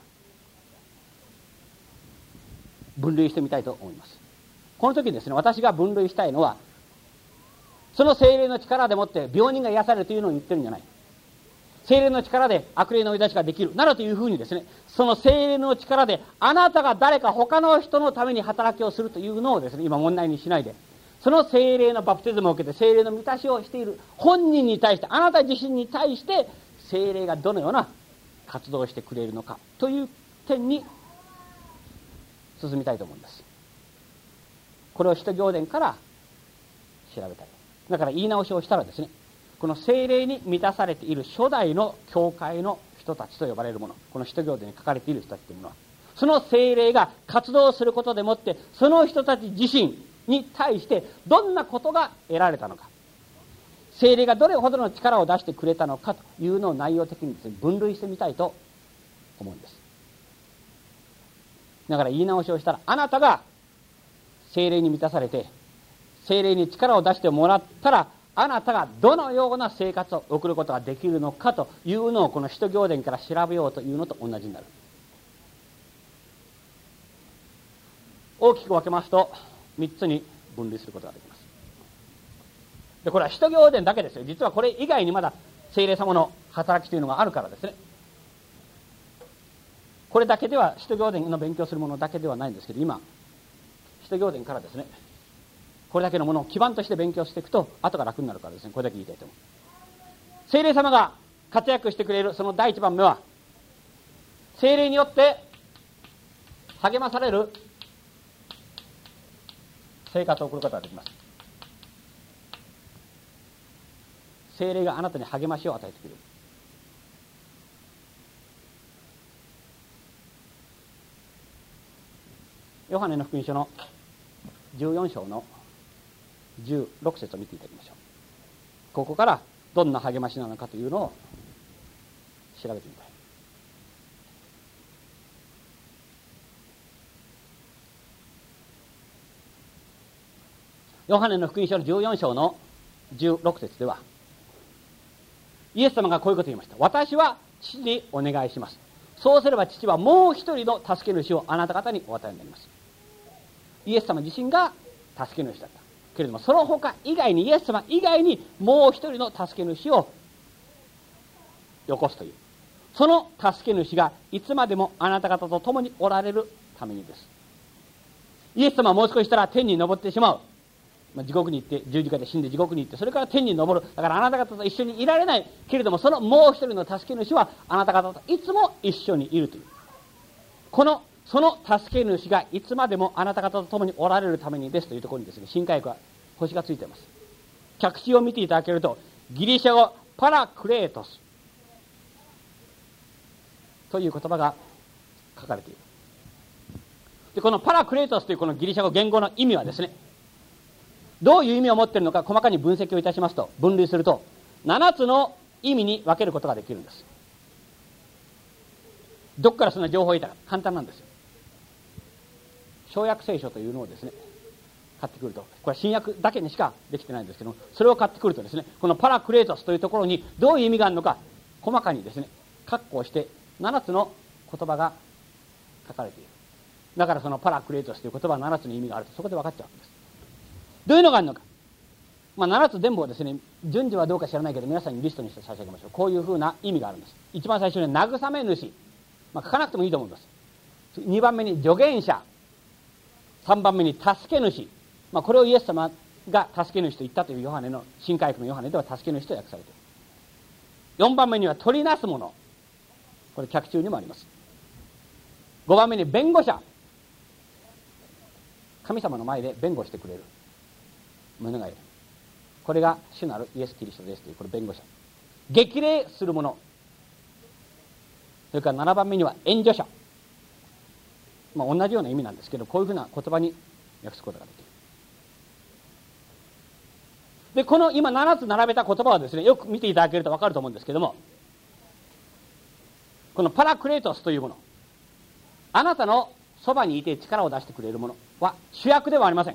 分類してみたいと思います。この時ですね、私が分類したいのは、その聖霊の力でもって病人が癒されるというのを言ってるんじゃない。聖霊の力で悪霊の追い出しができるなどというふうにですね、その聖霊の力であなたが誰か他の人のために働きをするというのをですね、今問題にしないで、その聖霊のバプテスマを受けて聖霊の満たしをしている本人に対して、あなた自身に対して聖霊がどのような活動をしてくれるのかという点に進みたいと思うんです。これを使徒行伝から調べたい。だから言い直しをしたらですね、この聖霊に満たされている初代の教会の人たちと呼ばれるもの、この使徒行伝に書かれている人たちというものは、その聖霊が活動することでもって、その人たち自身に対してどんなことが得られたのか、聖霊がどれほどの力を出してくれたのかというのを内容的にですね、分類してみたいと思うんです。だから言い直しをしたら、あなたが聖霊に満たされて聖霊に力を出してもらったら、あなたがどのような生活を送ることができるのかというのをこの使徒行伝から調べようというのと同じになる。大きく分けますとみっつに分類することができます。でこれは使徒行伝だけですよ。実はこれ以外にまだ聖霊様の働きというのがあるからですね。これだけでは使徒行伝の勉強するものだけではないんですけど、今使徒行伝からですね、これだけのものを基盤として勉強していくと後が楽になるからですね、これだけ言いたいと思う。聖霊様が活躍してくれるその第一番目は、聖霊によって励まされる生活を送ることができます。聖霊があなたに励ましを与えてくれる。ヨハネの福音書のじゅうよん章のじゅうろく節を見ていただきましょう。ここからどんな励ましなのかというのを調べてみたい。ヨハネの福音書のじゅうよん章のじゅうろく節では、イエス様がこういうことを言いました。私は父にお願いします。そうすれば父はもう一人の助け主をあなた方にお与えになります。イエス様自身が助け主だったけれども、その他以外に、イエス様以外にもう一人の助け主をよこすという、その助け主がいつまでもあなた方と共におられるためにです。イエス様はもう少ししたら天に昇ってしまう、まあ、地獄に行って十字架で死んで地獄に行って、それから天に昇る。だからあなた方と一緒にいられないけれども、そのもう一人の助け主はあなた方といつも一緒にいるという、このその助け主がいつまでもあなた方と共におられるためにですというところにですね、新科学は星がついています。脚詞を見ていただけると、ギリシャ語パラクレートスという言葉が書かれている。でこのパラクレートスというこのギリシャ語言語の意味はですね、どういう意味を持っているのか細かに分析をいたしますと、分類するとななつの意味に分けることができるんです。どこからそんな情報を得たか、簡単なんですよ。小約聖書というのをですね買ってくると、これは新約だけにしかできてないんですけども、それを買ってくるとですね、このパラクレートスというところにどういう意味があるのか細かにですね括弧してななつの言葉が書かれている。だからそのパラクレートスという言葉はななつの意味があるとそこで分かっちゃうわけです。どういうのがあるのか、まあ、ななつ全部をですね順序はどうか知らないけど皆さんにリストにして差し上げましょう。こういうふうな意味があるんです。一番最初に慰め主、まあ、書かなくてもいいと思います。にばんめに助言者、さんばんめに助け主、まあ、これをイエス様が助け主と言ったというヨハネの新科学のヨハネでは助け主と訳されている。よんばんめには取りなす者、これ脚注にもあります。ごばんめに弁護者、神様の前で弁護してくれる者がいる。これが主なるイエス・キリストですという、これ弁護者。激励する者、それからななばんめには援助者、まあ、同じような意味なんですけど、こういうふうな言葉に訳すことができる。でこの今ななつ並べた言葉はですね、よく見ていただけると分かると思うんですけども、このパラクレートスというもの、あなたのそばにいて力を出してくれるものは主役ではありません。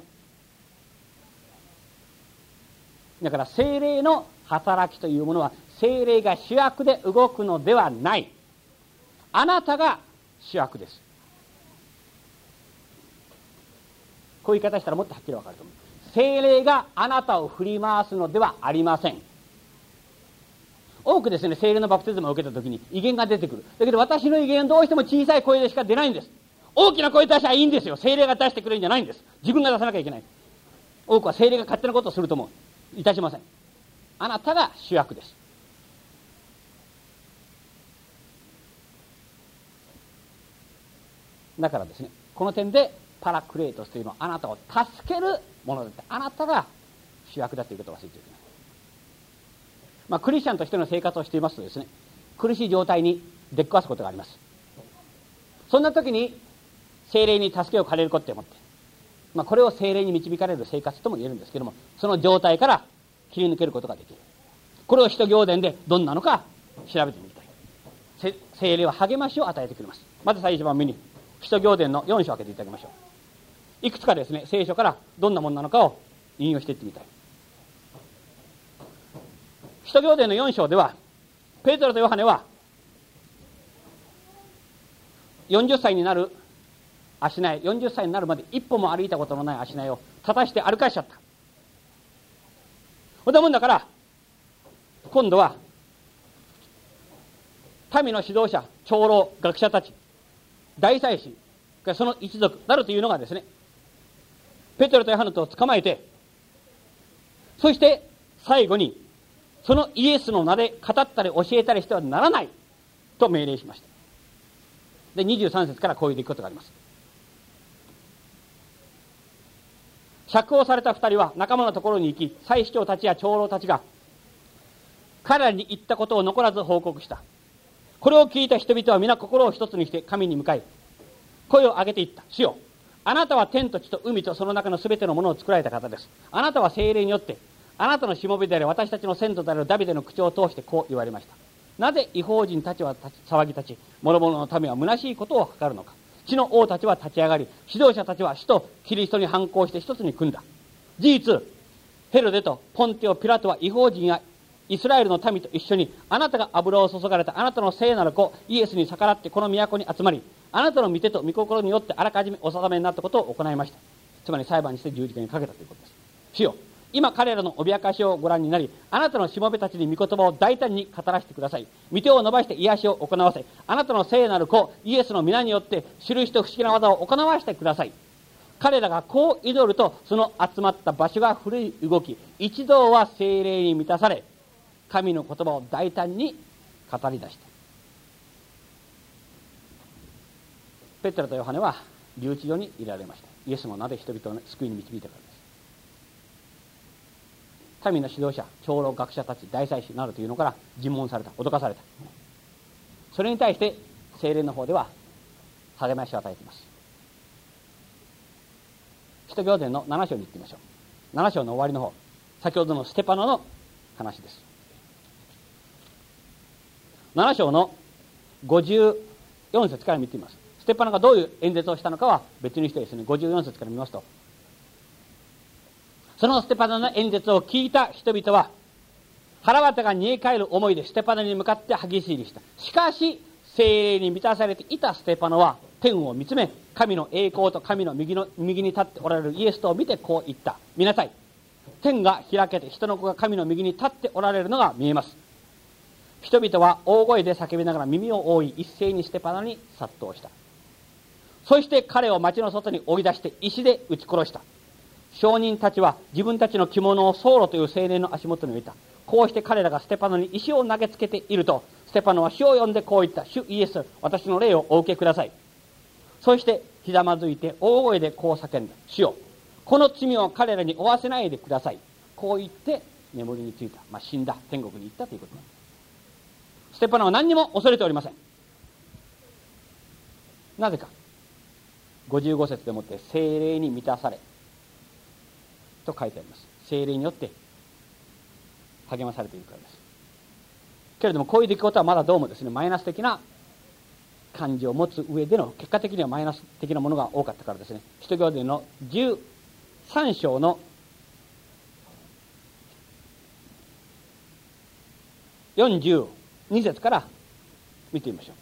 だから聖霊の働きというものは聖霊が主役で動くのではない。あなたが主役です。こういう言い方したらもっとはっきりわかると思う。聖霊があなたを振り回すのではありません。多くですね、聖霊のバプテスマを受けたときに威厳が出てくる。だけど私の威厳はどうしても小さい声でしか出ないんです。大きな声出したらいいんですよ。聖霊が出してくれるんじゃないんです。自分が出さなきゃいけない。多くは聖霊が勝手なことをするともいたしません。あなたが主役です。だからですね、この点でパラクレートスというのはあなたを助けるものだって、あなたが主役だということを忘れていけない。まあ、クリスチャンとしての生活をしていますとですね、苦しい状態に出くわすことがあります。そんな時に聖霊に助けを借りることを思って、まあ、これを聖霊に導かれる生活とも言えるんですけども、その状態から切り抜けることができる。これを使徒行伝でどんなのか調べてみたい。聖霊は励ましを与えてくれます。まず最初番目に使徒行伝のよん章を開けていただきましょう。いくつかですね、聖書からどんなものなのかを引用していってみたい。使徒行伝のよん章では、ペテロとヨハネはよんじゅっさいになる足苗、よんじゅっさいになるまで一歩も歩いたことのない足苗を立たして歩かしちゃった。ほんなもんだから今度は民の指導者、長老、学者たち、大祭司、その一族なるというのがですね、ペテロとヨハネと捕まえて、そして最後にそのイエスの名で語ったり教えたりしてはならないと命令しました。でにじゅうさん節からこういう出来事があります。釈放された二人は仲間のところに行き、祭司長たちや長老たちが彼らに言ったことを残らず報告した。これを聞いた人々は皆心を一つにして神に向かい声を上げていった。主よ、あなたは天と地と海とその中のすべてのものを作られた方です。あなたは聖霊によってあなたのしもべである私たちの先祖であるダビデの口を通してこう言われました。なぜ異邦人たちは騒ぎ立ち、諸々の民は虚しいことを図るのか。地の王たちは立ち上がり、指導者たちは使徒キリストに反抗して一つに組んだ。事実、ヘロデとポンテオ・ピラトは異邦人やイスラエルの民と一緒にあなたが油を注がれたあなたの聖なる子イエスに逆らってこの都に集まり、あなたの御手と御心によってあらかじめお定めになったことを行いました。つまり裁判にして十字架にかけたということです。主よ、今彼らの脅かしをご覧になり、あなたのしもべたちに御言葉を大胆に語らせてください。御手を伸ばして癒しを行わせ、あなたの聖なる子イエスの皆によって印と不思議な技を行わせてください。彼らがこう祈ると、その集まった場所が古い動き、一同は聖霊に満たされ、神の言葉を大胆に語り出した。ペテロとヨハネは留置所に入れられました。イエスの名で人々を救いに導いたからです。民の指導者、長老、学者たち、大祭司などというのから尋問された、脅かされた。それに対して聖霊の方では励ましを与えています。使徒行伝のなな章に行ってみましょう。なな章の終わりの方、先ほどのステパノの話です。なな章のごじゅうよん節から見てみます。ステパノがどういう演説をしたのかは別にしてですね、ごじゅうよん節から見ますと、そのステパノの演説を聞いた人々は腹渡が煮え返る思いでステパノに向かって激し入りした。しかし聖霊に満たされていたステパノは天を見つめ、神の栄光と神の右の右に立っておられるイエスとを見てこう言った。見なさい、天が開けて人の子が神の右に立っておられるのが見えます。人々は大声で叫びながら耳を覆い、一斉にステパノに殺到した。そして彼を町の外に追い出して石で撃ち殺した。証人たちは自分たちの着物をソウロという青年の足元に置いた。こうして彼らがステパノに石を投げつけていると、ステパノは主を呼んでこう言った。主イエス、私の霊をお受けください。そしてひざまずいて大声でこう叫んだ。主よ、この罪を彼らに負わせないでください。こう言って眠りについた。まあ、死んだ、天国に行ったということなんです。ステパノは何にも恐れておりません。なぜかごじゅうご節でもって聖霊に満たされと書いてあります。聖霊によって励まされているからです。けれどもこういう出来事はまだどうもですね、マイナス的な感じを持つ上での結果的にはマイナス的なものが多かったからですね。使徒行伝のじゅうさん章のよんじゅうに節から見てみましょう。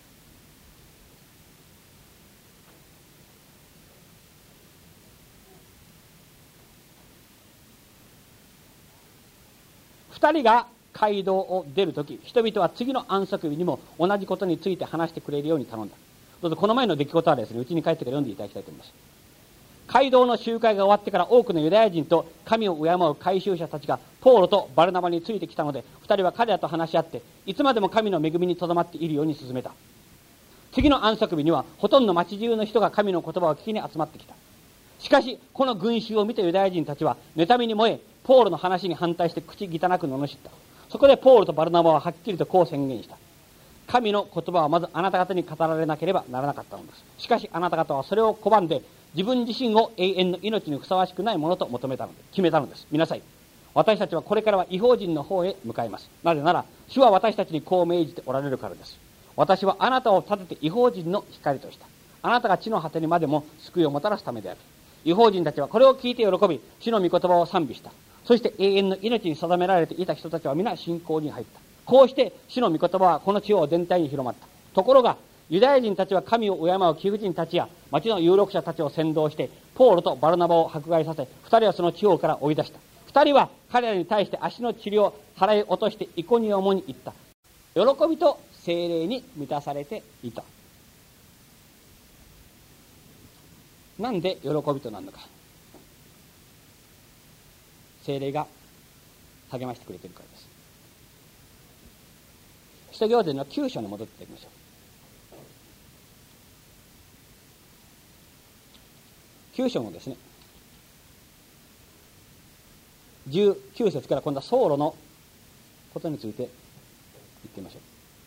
二人が街道を出るとき、人々は次の安息日にも同じことについて話してくれるように頼んだ。どうぞこの前の出来事はですね、うちに帰ってから読んでいただきたいと思います。街道の集会が終わってから多くのユダヤ人と神を敬う改宗者たちがポーロとバルナバについてきたので、二人は彼らと話し合って、いつまでも神の恵みにとどまっているように進めた。次の安息日にはほとんど町中の人が神の言葉を聞きに集まってきた。しかしこの群衆を見たユダヤ人たちは妬みに燃え、ポールの話に反対して口汚く罵った。そこでポールとバルナバははっきりとこう宣言した。神の言葉はまずあなた方に語られなければならなかったのです。しかしあなた方はそれを拒んで、自分自身を永遠の命にふさわしくないものと求めたので、決めたのです。見なさい。私たちはこれからは異邦人の方へ向かいます。なぜなら、主は私たちにこう命じておられるからです。私はあなたを立てて異邦人の光とした。あなたが地の果てにまでも救いをもたらすためである。異邦人たちはこれを聞いて喜び、主の御言葉を賛美した。そして永遠の命に定められていた人たちは皆信仰に入った。こうして主の御言葉はこの地方全体に広まった。ところがユダヤ人たちは神を敬う貴婦人たちや町の有力者たちを扇動してポールとバルナバを迫害させ、二人はその地方から追い出した。二人は彼らに対して足の塵を払い落としてイコニオモに行った。喜びと聖霊に満たされていた。なんで喜びとなるのか。聖霊が励ましてくれているからです。使徒行伝のきゅう章に戻っていきましょう。きゅう章のですね、じゅうきゅう節から今度はソウロのことについて言ってみましょ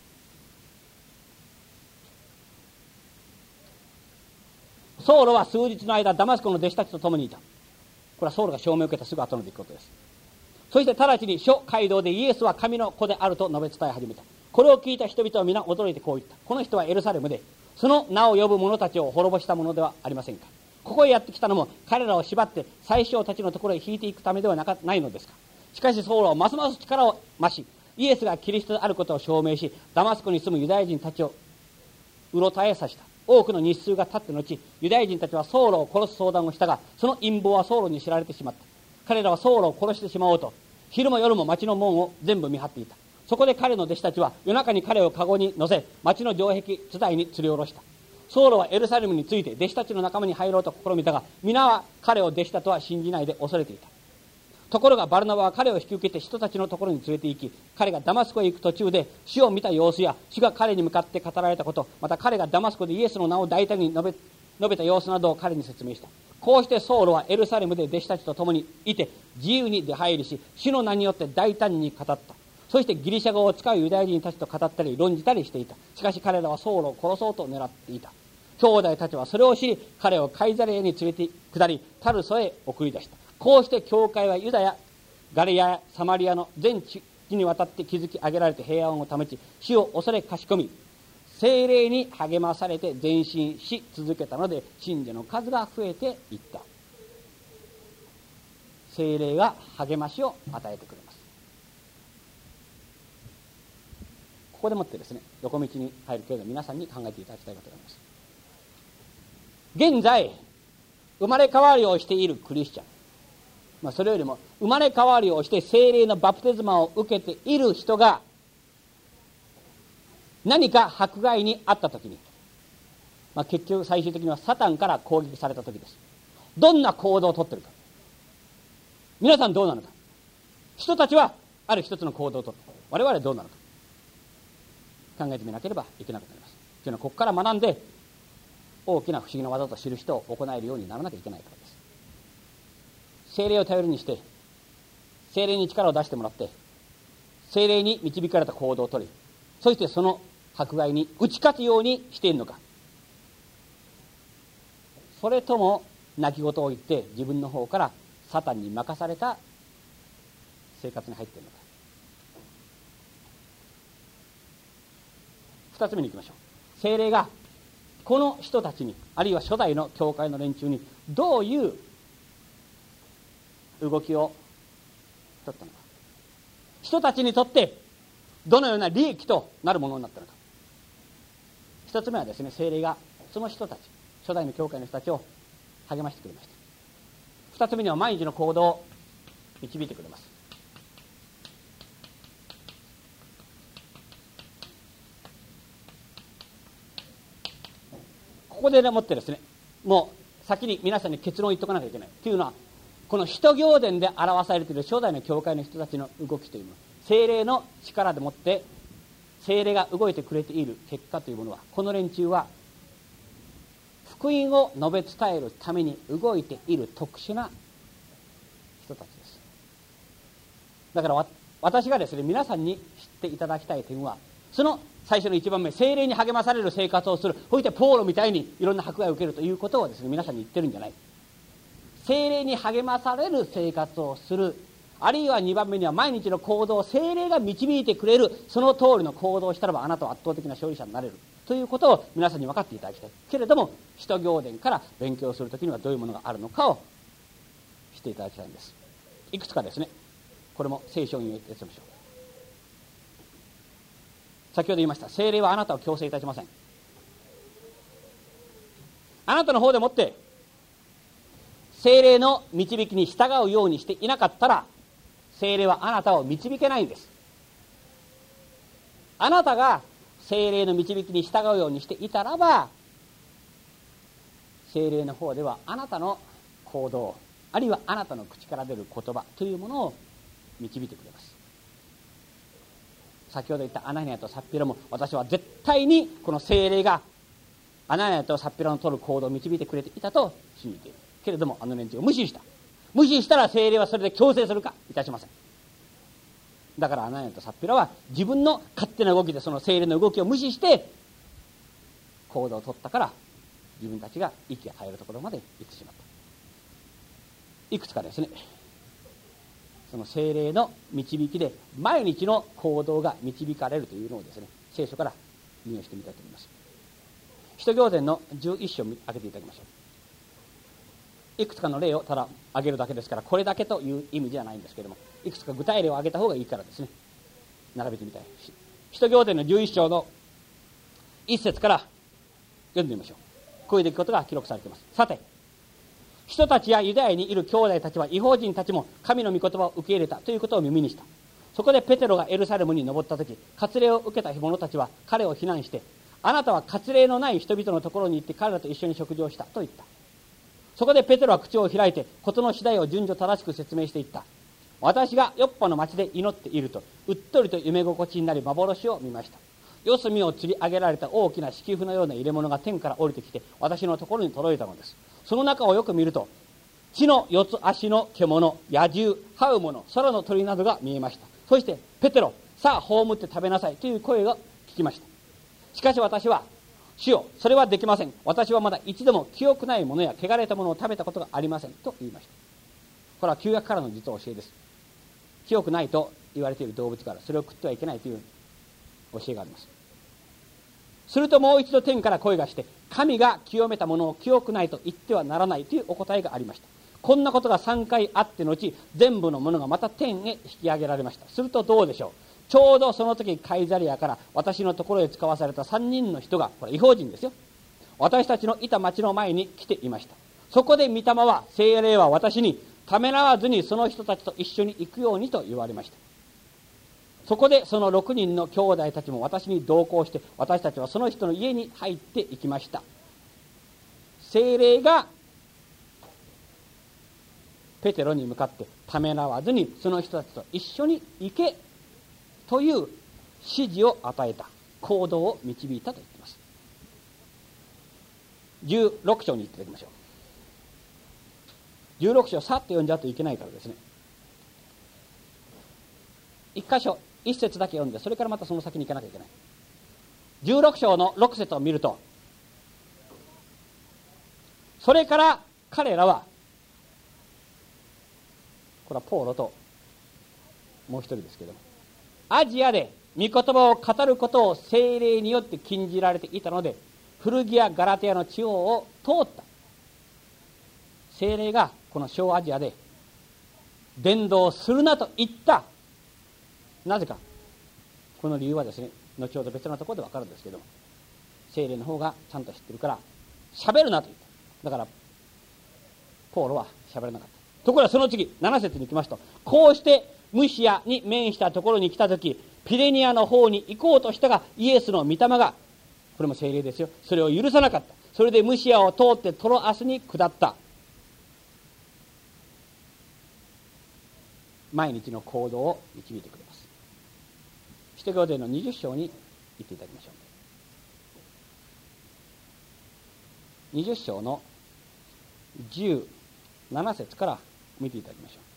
う。ソウロは数日の間ダマスコの弟子たちと共にいた。これはソウロが証明を受けたすぐ後の出来事です。そして直ちに諸街道でイエスは神の子であると述べ伝え始めた。これを聞いた人々は皆驚いてこう言った。この人はエルサレムでその名を呼ぶ者たちを滅ぼしたものではありませんか。ここへやってきたのも彼らを縛って宰相たちのところへ引いていくためではなかないのですか。しかしソウロはますます力を増し、イエスがキリストであることを証明し、ダマスコに住むユダヤ人たちをうろたえさせた。多くの日数が経って後、ユダヤ人たちはソウロを殺す相談をしたが、その陰謀はソウロに知られてしまった。彼らはソウロを殺してしまおうと昼も夜も町の門を全部見張っていた。そこで彼の弟子たちは夜中に彼を籠に乗せ、町の城壁伝いに釣り下ろした。ソウロはエルサレムについて弟子たちの仲間に入ろうと試みたが、皆は彼を弟子だとは信じないで恐れていた。ところがバルナバは彼を引き受けて人たちのところに連れて行き、彼がダマスコへ行く途中で主を見た様子や主が彼に向かって語られたこと、また彼がダマスコでイエスの名を大胆に述べ述べた様子などを彼に説明した。こうしてソウロはエルサレムで弟子たちと共にいて自由に出入りし、主の名によって大胆に語った。そしてギリシャ語を使うユダヤ人たちと語ったり論じたりしていた。しかし彼らはソウロを殺そうと狙っていた。兄弟たちはそれを知り、彼をカイザレアに連れて下りタルソへ送り出した。こうして教会はユダヤ、ガリアやサマリアの全地にわたって築き上げられて平安を保ち、主を恐れかしこみ、聖霊に励まされて前進し続けたので、信者の数が増えていった。聖霊が励ましを与えてくれます。ここでもってですね、横道に入るけれど皆さんに考えていただきたいことがあります。現在生まれ変わりをしているクリスチャン、まあ、それよりも生まれ変わりをして聖霊のバプテスマを受けている人が何か迫害にあったときに、まあ、結局最終的にはサタンから攻撃されたときです。どんな行動をとっているか、皆さんどうなのか。人たちはある一つの行動をとって、我々はどうなのか考えてみなければいけなくなります。というのはここから学んで大きな不思議な技と知る人を行えるようにならなきゃいけないからです。聖霊を頼りにして聖霊に力を出してもらって、聖霊に導かれた行動をとり、そしてその迫害に打ち勝つようにしているのか、それとも泣き言を言って自分の方からサタンに任された生活に入っているのか。二つ目に行きましょう。 聖霊がこの人たちに、あるいは初代の教会の連中にどういう動きを取ったのか、人たちにとってどのような利益となるものになったのか。一つ目はですね、聖霊がその人たち、初代の教会の人たちを励ましてくれました。二つ目には毎日の行動を導いてくれます。ここでもってですね、もう先に皆さんに結論を言っとかなきゃいけないというのは、この使徒行伝で表されている初代の教会の人たちの動きというのは、聖霊の力でもって聖霊が動いてくれている結果というものは、この連中は福音を述べ伝えるために動いている特殊な人たちです。だから私がですね、皆さんに知っていただきたい点は、その最初の一番目、聖霊に励まされる生活をする、そしてポーロみたいにいろんな迫害を受けるということをですね、皆さんに言ってるんじゃない。聖霊に励まされる生活をする、あるいはにばんめには毎日の行動を聖霊が導いてくれる、その通りの行動をしたらばあなたは圧倒的な勝利者になれるということを皆さんに分かっていただきたい。けれども使徒行伝から勉強するときにはどういうものがあるのかを知っていただきたいんです。いくつかですね、これも聖書を引用いたしましょう。先ほど言いました、聖霊はあなたを強制いたしません。あなたの方でもって聖霊の導きに従うようにしていなかったら、聖霊はあなたを導けないんです。あなたが聖霊の導きに従うようにしていたらば、聖霊の方ではあなたの行動、あるいはあなたの口から出る言葉というものを導いてくれます。先ほど言ったアナニアとサッピラも、私は絶対にこの聖霊がアナニアとサッピラの取る行動を導いてくれていたと信じている。けれどもあの連中を無視した。無視したら聖霊はそれで強制するかいたしません。だからアナニアとサッピラは自分の勝手な動きでその聖霊の動きを無視して行動を取ったから、自分たちが息が絶えるところまで行ってしまった。いくつかですね、その聖霊の導きで毎日の行動が導かれるというのをですね、聖書から引用してみたいと思います。使徒行伝のじゅういっ章を開けていただきましょう。いくつかの例をただ挙げるだけですから、これだけという意味ではないんですけれども、いくつか具体例を挙げた方がいいからですね、並べてみたい。使徒行伝のじゅういっ章のいっ節から読んでみましょう。こういう出来事が記録されています。さて、人たちやユダヤにいる兄弟たちは、異邦人たちも神の御言葉を受け入れたということを耳にした。そこでペテロがエルサレムに登った時、割礼を受けた者たちは彼を非難して、あなたは割礼のない人々のところに行って彼らと一緒に食事をしたと言った。そこでペテロは口を開いて事の次第を順序正しく説明していった。私がヨッパの町で祈っていると、うっとりと夢心地になり幻を見ました。四隅を吊り上げられた大きな敷布のような入れ物が天から降りてきて私のところに届いたのです。その中をよく見ると、地の四つ足の獣、野獣、這う者、空の鳥などが見えました。そしてペテロ、さあ葬って食べなさいという声が聞きました。しかし私は、主よ、それはできません。私はまだ一度も清くないものや汚れたものを食べたことがありませんと言いました。これは旧約からの実は教えです。清くないと言われている動物からそれを食ってはいけないという教えがあります。するともう一度天から声がして、神が清めたものを清くないと言ってはならないというお答えがありました。こんなことがさんかいあって後、全部のものがまた天へ引き上げられました。するとどうでしょう。ちょうどその時カイザリアから私のところへ使わされたさんにんの人が、これ異邦人ですよ、私たちのいた町の前に来ていました。そこで御霊は、聖霊は私にためらわずにその人たちと一緒に行くようにと言われました。そこでそのろくにんの兄弟たちも私に同行して、私たちはその人の家に入っていきました。聖霊がペテロに向かってためらわずにその人たちと一緒に行けという指示を与えた、行動を導いたと言っています。じゅうろく章に行っていただきましょう。じゅうろく章さっと読んじゃうといけないからですね、一箇所一節だけ読んで、それからまたその先に行かなきゃいけない。じゅうろく章のろく節を見ると、それから彼らは、これはポーロともう一人ですけど、アジアで御言葉を語ることを聖霊によって禁じられていたので、古着やガラテヤの地方を通った。聖霊がこの小アジアで伝道するなと言った。なぜか、この理由はですね、後ほど別のところで分かるんですけども、聖霊の方がちゃんと知ってるから喋るなと言った。だからポーロは喋らなかった。ところがその次なな節に行きますと、こうしてムシアに面したところに来た時、ピレニアの方に行こうとしたが、イエスの御霊が、これも聖霊ですよ、それを許さなかった。それでムシアを通ってトロアスに下った。毎日の行動を導いてくれます。使徒行伝のにじゅっ章に行っていただきましょう。にじゅっ章のじゅうなな節から見ていただきましょう。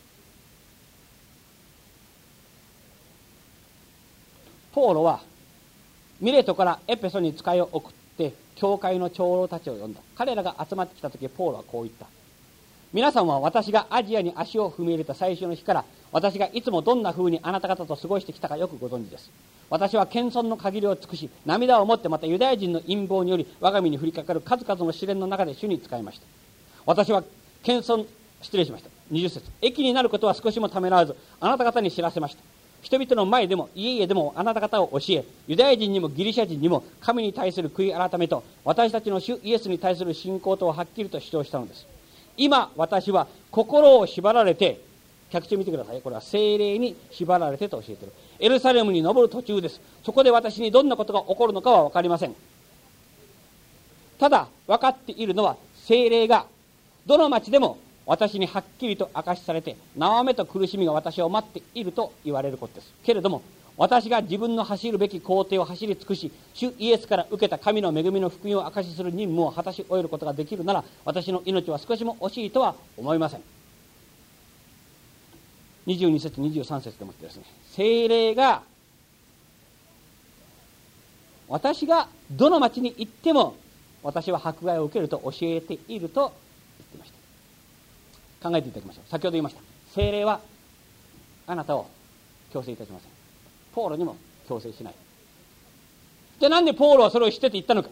ポーロはミレトからエペソに使いを送って教会の長老たちを呼んだ。彼らが集まってきた時、ポーロはこう言った。皆さんは私がアジアに足を踏み入れた最初の日から、私がいつもどんな風にあなた方と過ごしてきたかよくご存知です。私は謙遜の限りを尽くし、涙をもって、またユダヤ人の陰謀により我が身に降りかかる数々の試練の中で主に仕えました。私は謙遜失礼しましたにじゅっ節、益になることは少しもためらわずあなた方に知らせました。人々の前でも家々でもあなた方を教え、ユダヤ人にもギリシャ人にも神に対する悔い改めと私たちの主イエスに対する信仰とをはっきりと主張したのです。今私は心を縛られて、脚注見てください。これは聖霊に縛られてと教えている。エルサレムに登る途中です。そこで私にどんなことが起こるのかは分かりません。ただ分かっているのは、聖霊がどの町でも私にはっきりと明かしされて、縄目と苦しみが私を待っていると言われることです。けれども私が自分の走るべき工程を走り尽くし、主イエスから受けた神の恵みの福音を証しする任務を果たし終えることができるなら、私の命は少しも惜しいとは思いません。にじゅうに節にじゅうさん節でもってですね、聖霊が私がどの町に行っても私は迫害を受けると教えていると言っていました。考えていただきましょう。先ほど言いました、聖霊はあなたを強制いたしません。ポーロにも強制しない。じゃあなんでポーロはそれを知ってて言ったのか。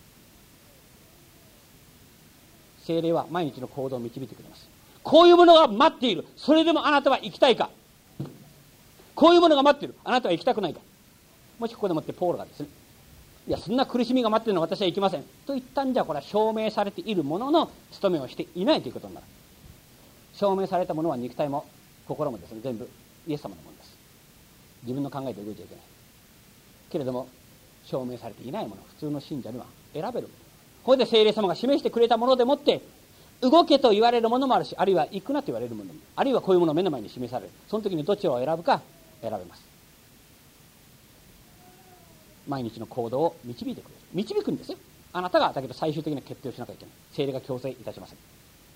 聖霊は毎日の行動を導いてくれます。こういうものが待っている。それでもあなたは行きたいか。こういうものが待っている。あなたは行きたくないか。もしここでもってポーロがですね、いやそんな苦しみが待っているのは私は行きませんと言ったんじゃ、これは証明されているものの務めをしていないということになる。証明されたものは肉体も心もですね、全部イエス様のものです。自分の考えで動いちゃいけない。けれども証明されていないもの、普通の信者には選べる。ここで聖霊様が示してくれたものでもって動けと言われるものもあるし、あるいは行くなと言われるものも、あるいはこういうものを目の前に示される。その時にどちらを選ぶか選べます。毎日の行動を導いてくれる。導くんですよ。あなたがだけど最終的な決定をしなきゃいけない。聖霊が強制いたしません。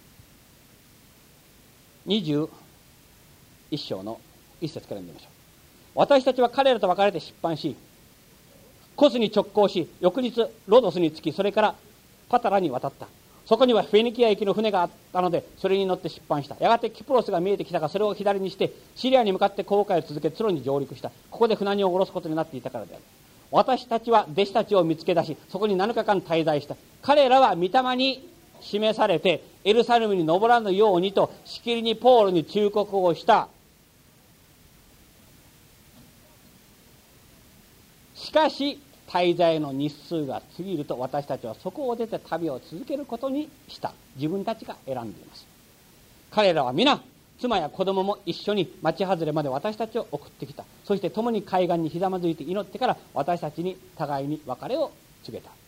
にじゅういっ章のいっ節から読んでみましょう。私たちは彼らと別れて出版し、コスに直行し、翌日ロドスに着き、それからパタラに渡った。そこにはフェニキア行きの船があったので、それに乗って出版した。やがてキプロスが見えてきたが、それを左にしてシリアに向かって航海を続け、ツロに上陸した。ここで船にを下ろすことになっていたからである。私たちは弟子たちを見つけ出し、そこになのかかん滞在した。彼らは御霊に示されてエルサレムに登らぬようにとしきりにポールに忠告をした。しかし滞在の日数が過ぎると、私たちはそこを出て旅を続けることにした。自分たちが選んでいます。彼らは皆妻や子供も一緒に町外れまで私たちを送ってきた。そして共に海岸にひざまずいて祈ってから、私たちに互いに別れを告げた。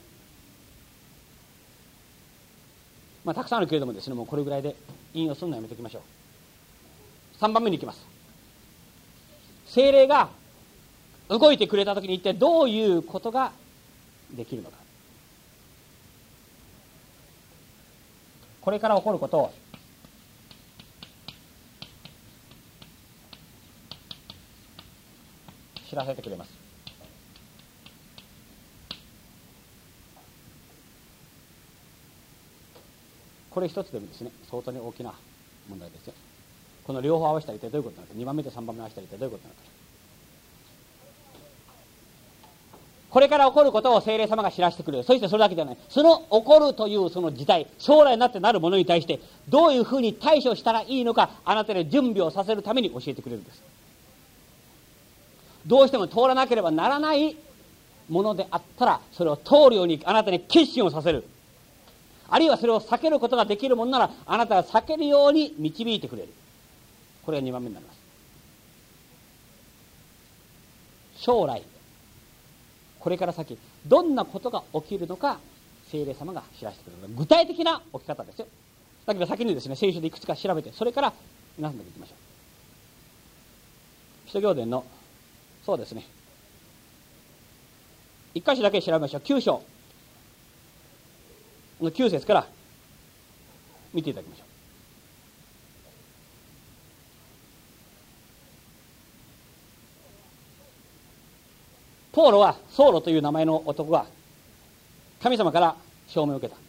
まあたくさんあるけれどもですね、もうこれぐらいで引用するのやめておきましょう。さんばんめに行きます。聖霊が動いてくれた時に一体どういうことができるのか。これから起こることを知らせてくれます。これ一つでもですね、相当に大きな問題ですよ。この両方合わせたら一体どういうことなのか。にばんめとさんばんめ合わせたら一体どういうことなのか。 これから起こることを聖霊様が知らせてくれる。そしてそれだけじゃない。その起こるというその事態、将来になってなるものに対して、どういうふうに対処したらいいのか、あなたに準備をさせるために教えてくれるんです。どうしても通らなければならないものであったら、それを通るようにあなたに決心をさせる。あるいはそれを避けることができるものなら、あなたが避けるように導いてくれる。これがにばんめになります。将来、これから先、どんなことが起きるのか、聖霊様が知らせてくれる。具体的な起き方ですよ。だけど先にですね、聖書でいくつか調べて、それから皆さんでいきましょう。使徒行伝の、そうですね、一箇所だけ調べましょう。きゅう章のきゅう節から見ていただきましょう。ポーロは、ソーロという名前の男が神様から証明を受けた。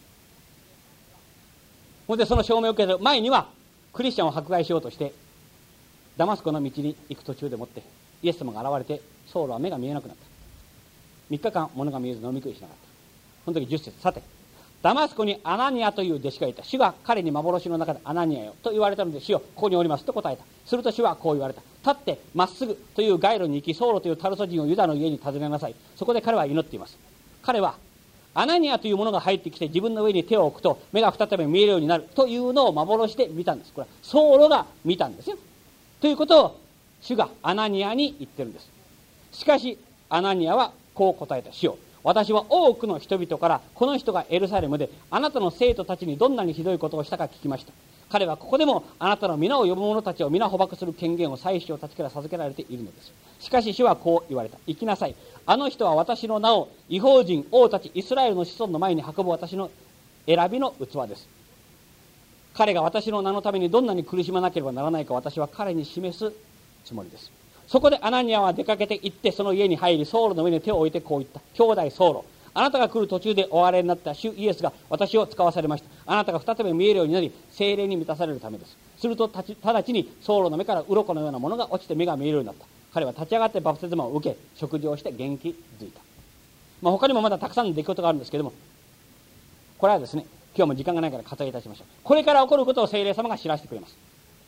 それでその証明を受ける前にはクリスチャンを迫害しようとしてダマスコの道に行く途中でもってイエス様が現れて、ソーロは目が見えなくなった。みっかかん物が見えず飲み食いしなかった。その時じゅっ節、さてダマスコにアナニアという弟子がいた。主が彼に幻の中でアナニアよと言われたので、主よここにおりますと答えた。すると主はこう言われた。立ってまっすぐという街路に行き、ソーロというタルソ人をユダの家に訪ねなさい。そこで彼は祈っています。彼はアナニアというものが入ってきて自分の上に手を置くと目が再び見えるようになるというのを幻で見たんです。これはソーロが見たんですよ。ということを主がアナニアに言ってるんです。しかしアナニアはこう答えた。主よ、私は多くの人々からこの人がエルサレムであなたの生徒たちにどんなにひどいことをしたか聞きました。彼はここでもあなたの皆を呼ぶ者たちを皆捕獲する権限を祭司長たちから授けられているのです。しかし主はこう言われた。行きなさい。あの人は私の名を異邦人王たちイスラエルの子孫の前に運ぶ私の選びの器です。彼が私の名のためにどんなに苦しまなければならないか、私は彼に示すつもりです。そこでアナニアは出かけて行ってその家に入り、ソーロの上に手を置いてこう言った。兄弟ソーロ、あなたが来る途中でおあれになった主イエスが私を使わされました。あなたが再び見えるようになり聖霊に満たされるためです。すると直ちにソーロの目から鱗のようなものが落ちて目が見えるようになった。彼は立ち上がってバプテスマを受け食事をして元気づいた。まあ、他にもまだたくさんの出来事があるんですけれども、これはですね、今日も時間がないから割愛いたしましょう。これから起こることを聖霊様が知らせてくれます。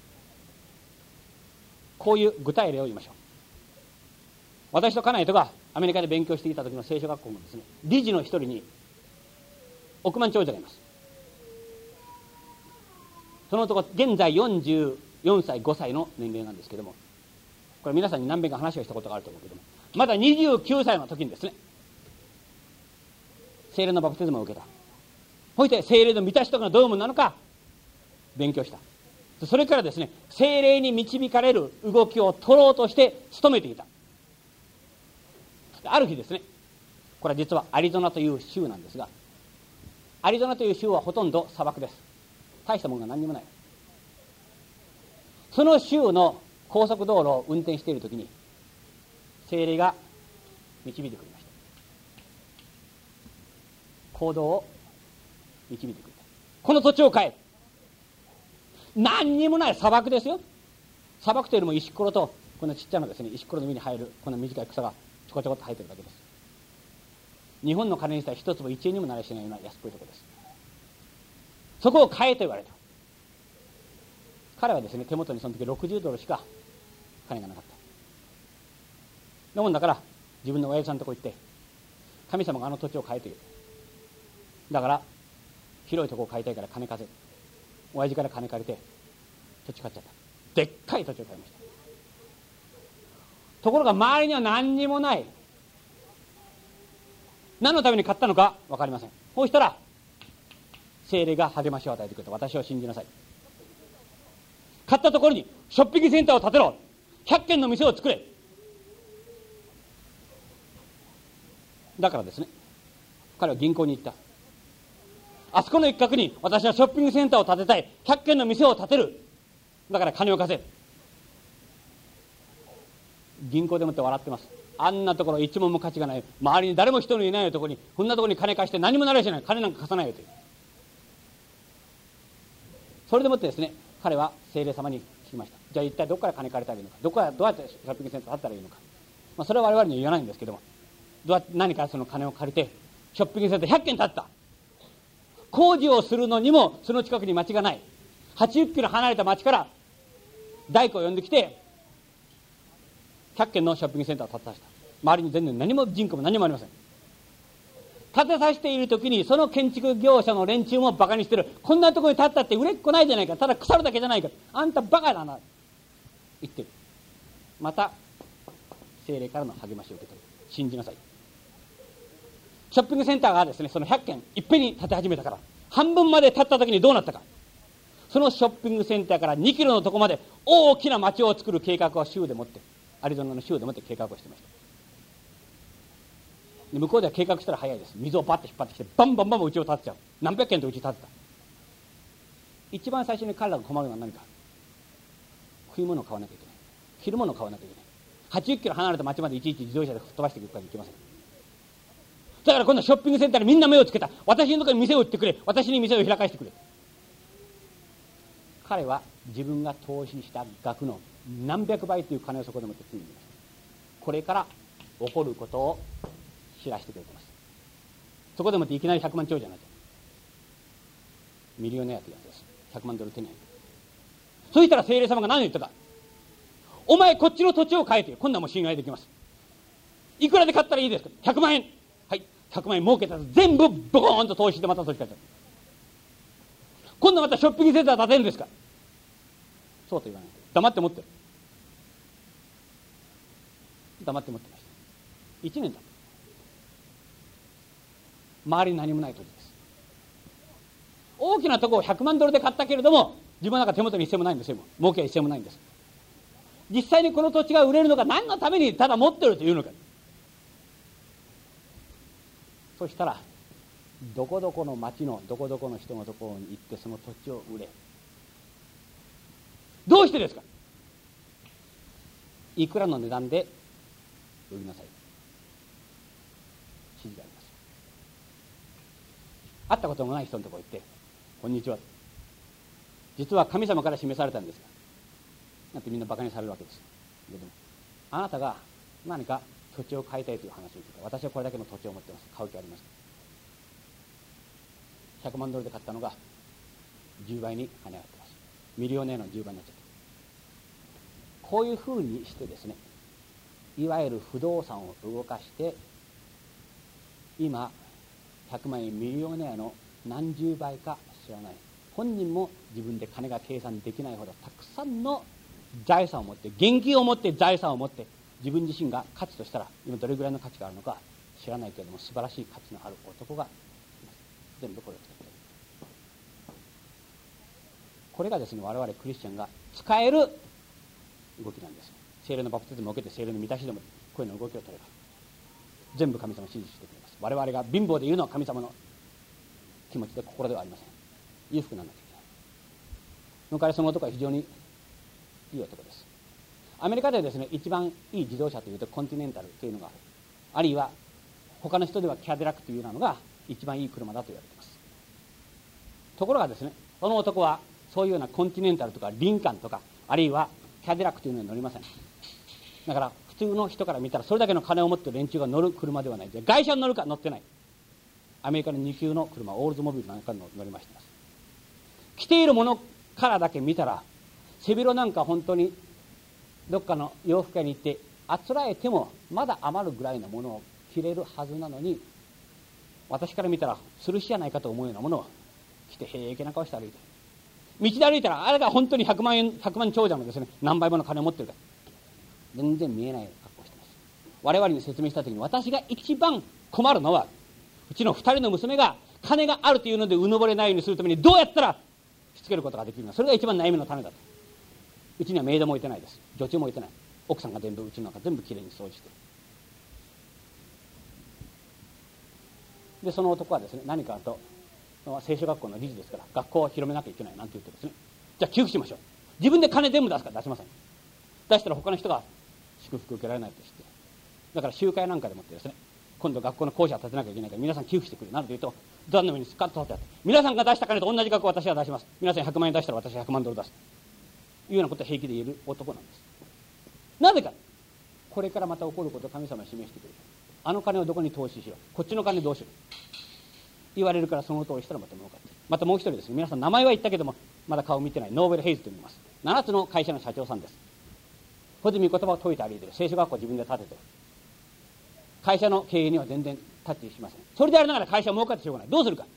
こういう具体例を言いましょう。私と家内とがアメリカで勉強していた時の聖書学校のですね、理事の一人に億万長者がいます。その男現在よんじゅうよんさいごさいの年齢なんですけども、これ皆さんに何遍か話をしたことがあると思うけども、まだにじゅうきゅうさいの時にですね、聖霊のバプテスマを受けた。そして聖霊の満たしというのはどういうものなのか勉強した。それからですね、聖霊に導かれる動きを取ろうとして努めていた。ある日ですね、これは実はアリゾナという州なんですが、アリゾナという州はほとんど砂漠です。大したものが何にもない。その州の高速道路を運転しているときに聖霊が導いてくれました。行動を導いてくれた。この土地を変え、何にもない砂漠ですよ。砂漠というよりも石ころとこんなちっちゃなですね、石ころの上に生えるこんな短い草がちょこちょこっと生えてるだけです。日本の金にしたら一粒一円にもなりしないような安っぽいところです。そこを変えと言われた。彼はですね、手元にその時ろくじゅうドルしか金がなかった。なもんだから自分の親父さんのとこ行って、神様があの土地を変えという。だから広いところを買いたいから金貸せ。親父から金借りて土地買っちゃった。でっかい土地を買いました。ところが周りには何にもない。何のために買ったのか分かりません。そうしたら聖霊が励ましを与えてくれた。私を信じなさい。買ったところにショッピングセンターを建てろ。ひゃっけんの店を作れ。だからですね、彼は銀行に行った。あそこの一角に私はショッピングセンターを建てたい。ひゃっけんの店を建てる。だから金を貸せ。銀行でもって笑ってます。あんなところ一文も価値がない、周りに誰も人のいないところにこんなところに金貸して何もなりゃしない。金なんか貸さないよという。それでもってですね、彼は聖霊様に聞きました。じゃあ一体どこから金借りたらいいのか、どこからどうやってショッピングセンター建てたらいいのか、まあ、それは我々には言わないんですけども、 どうやって何かその金を借りてショッピングセンターひゃっけん建てた。工事をするのにもその近くに町がない。はちじゅっキロ離れた町から大工を呼んできてひゃっけんのショッピングセンターを建てさせた。周りに全然何も人口も何もありません。建てさせている時にその建築業者の連中もバカにしてる。こんなところに建ったって売れっこないじゃないか、ただ腐るだけじゃないか、あんたバカだな言ってる。また聖霊からの励ましを受け取る。信じなさい。ショッピングセンターがですね、そのひゃっけんいっぺんに建て始めたから、半分まで建った時にどうなったか。そのショッピングセンターからにキロのところまで大きな町を作る計画を州でもってアリゾナの州でもって計画をしていました。で向こうでは計画したら早いです。水をバッと引っ張ってきてバンバンバンバン家を建てちゃう。何百軒と家建てた。一番最初に彼らが困るのは何か。食い物を買わなきゃいけない。着るものを買わなきゃいけない。はちじゅっキロ離れた町までいちいち自動車で吹っ飛ばしていくわけにいきません。だから今度はショッピングセンターにみんな目をつけた。私のところに店を売ってくれ、私に店を開かせてくれ。彼は自分が投資した額の何百倍という金をそこでもって積んでいます。これから起こることを知らせてくれています。そこでもっていきなりひゃくまん長者になっちゃう。ミリオネアというやつです。ひゃくまんドル手に入る。そうしたら聖霊様が何を言ったか。お前こっちの土地を買えてよ。今度はもう信頼できます。いくらで買ったらいいですか。ひゃくまんえん。はい、ひゃくまんえん儲けたら全部ボコーンと投資してまた土地買っちゃう。今度またショッピングセンター建てるんですか。そうと言わない。黙って持ってる。黙って持ってました。いちねんだ。周りに何もない土地です。大きなところをひゃくまんドルで買ったけれども自分の中手元に一銭もないんですよ。儲けは一銭もないんです。実際にこの土地が売れるのか、何のためにただ持ってるというのか。そしたらどこどこの町のどこどこの人のところに行ってその土地を売れ。どうしてですか。いくらの値段で売りなさい。指示があります。会ったこともない人のところに行ってこんにちは、実は神様から示されたんですがなんてみんなバカにされるわけです。でもあなたが何か土地を買いたいという話を聞いた。私はこれだけの土地を持ってます。買う気あります。ひゃくまんドルで買ったのがじゅうばいに跳ね上がってます。ミリオネアのじゅうばいになっちゃった。こういうふうにしてですね、いわゆる不動産を動かして今ひゃくまんえんミリオネアの何十倍か知らない。本人も自分で金が計算できないほどたくさんの財産を持って、現金を持って財産を持って、自分自身が価値としたら今どれぐらいの価値があるのか知らないけれども素晴らしい価値のある男がいます。全部これを作っている。これがですね、我々クリスチャンが使える動きなんです。聖霊のバプテスマを受けて聖霊の満たしでもこういうの動きを取れば全部神様を支持してくれます。我々が貧乏で言うのは神様の気持ちで心ではありません。裕福にならなきゃいけない。その代わりその男は非常にいい男です。アメリカでですね、一番いい自動車というとコンティネンタルというのがある。あるいは他の人ではキャデラックというのが一番いい車だと言われています。ところがですね、その男はそういうようなコンティネンタルとかリンカンとかあるいはキャデラックというのに乗りません。だから普通の人から見たらそれだけの金を持っている連中が乗る車ではない。外車に乗るか乗ってない。アメリカのに級の車、オールズモビルなんかに乗りましてます。着ているものからだけ見たら背広なんか本当にどっかの洋服屋に行ってあつらえてもまだ余るぐらいのものを着れるはずなのに、私から見たら吊るしじゃないかと思うようなものを着て平気な顔して歩いてる。道で歩いたらあれが本当にひゃくまんえんひゃくまん長者のですね、何倍もの金を持ってるから全然見えない格好をしています。我々に説明した時に私が一番困るのはうちの二人の娘が金があるというのでうぬぼれないようにするためにどうやったらしつけることができるのか、それが一番悩みの種だと。うちにはメイドもいてないです。女中もいてない。奥さんが全部うちの中全部きれいに掃除してる。でその男はですね、何かと聖書学校の理事ですから学校を広めなきゃいけないなんて言ってですね、じゃあ給付しましょう。自分で金全部出すから出しません。出したら他の人が祝福受けられないとして、だから集会なんかでもってですね、今度学校の校舎を建てなきゃいけないから皆さん寄付してくれなどと言うと段の上にスカッと立ってあって、皆さんが出した金と同じ額を私は出します。皆さんひゃくまんえん出したら私はひゃくまんドル出すというようなことを平気で言える男なんです。なぜか、これからまた起こることを神様は示してくれる。 あの金をどこに投資しろ、こっちの金どうしろ言われるから、その通りしたらまた儲かってる。またもう一人ですね、皆さん名前は言ったけどもまだ顔見てないノーベル・ヘイズと言います。ななつの会社の社長さんです。これで御言葉を解いて歩いてる。聖書学校自分で建ててる。会社の経営には全然タッチしません。それでありながら会社儲かってしょうがない。どうするか。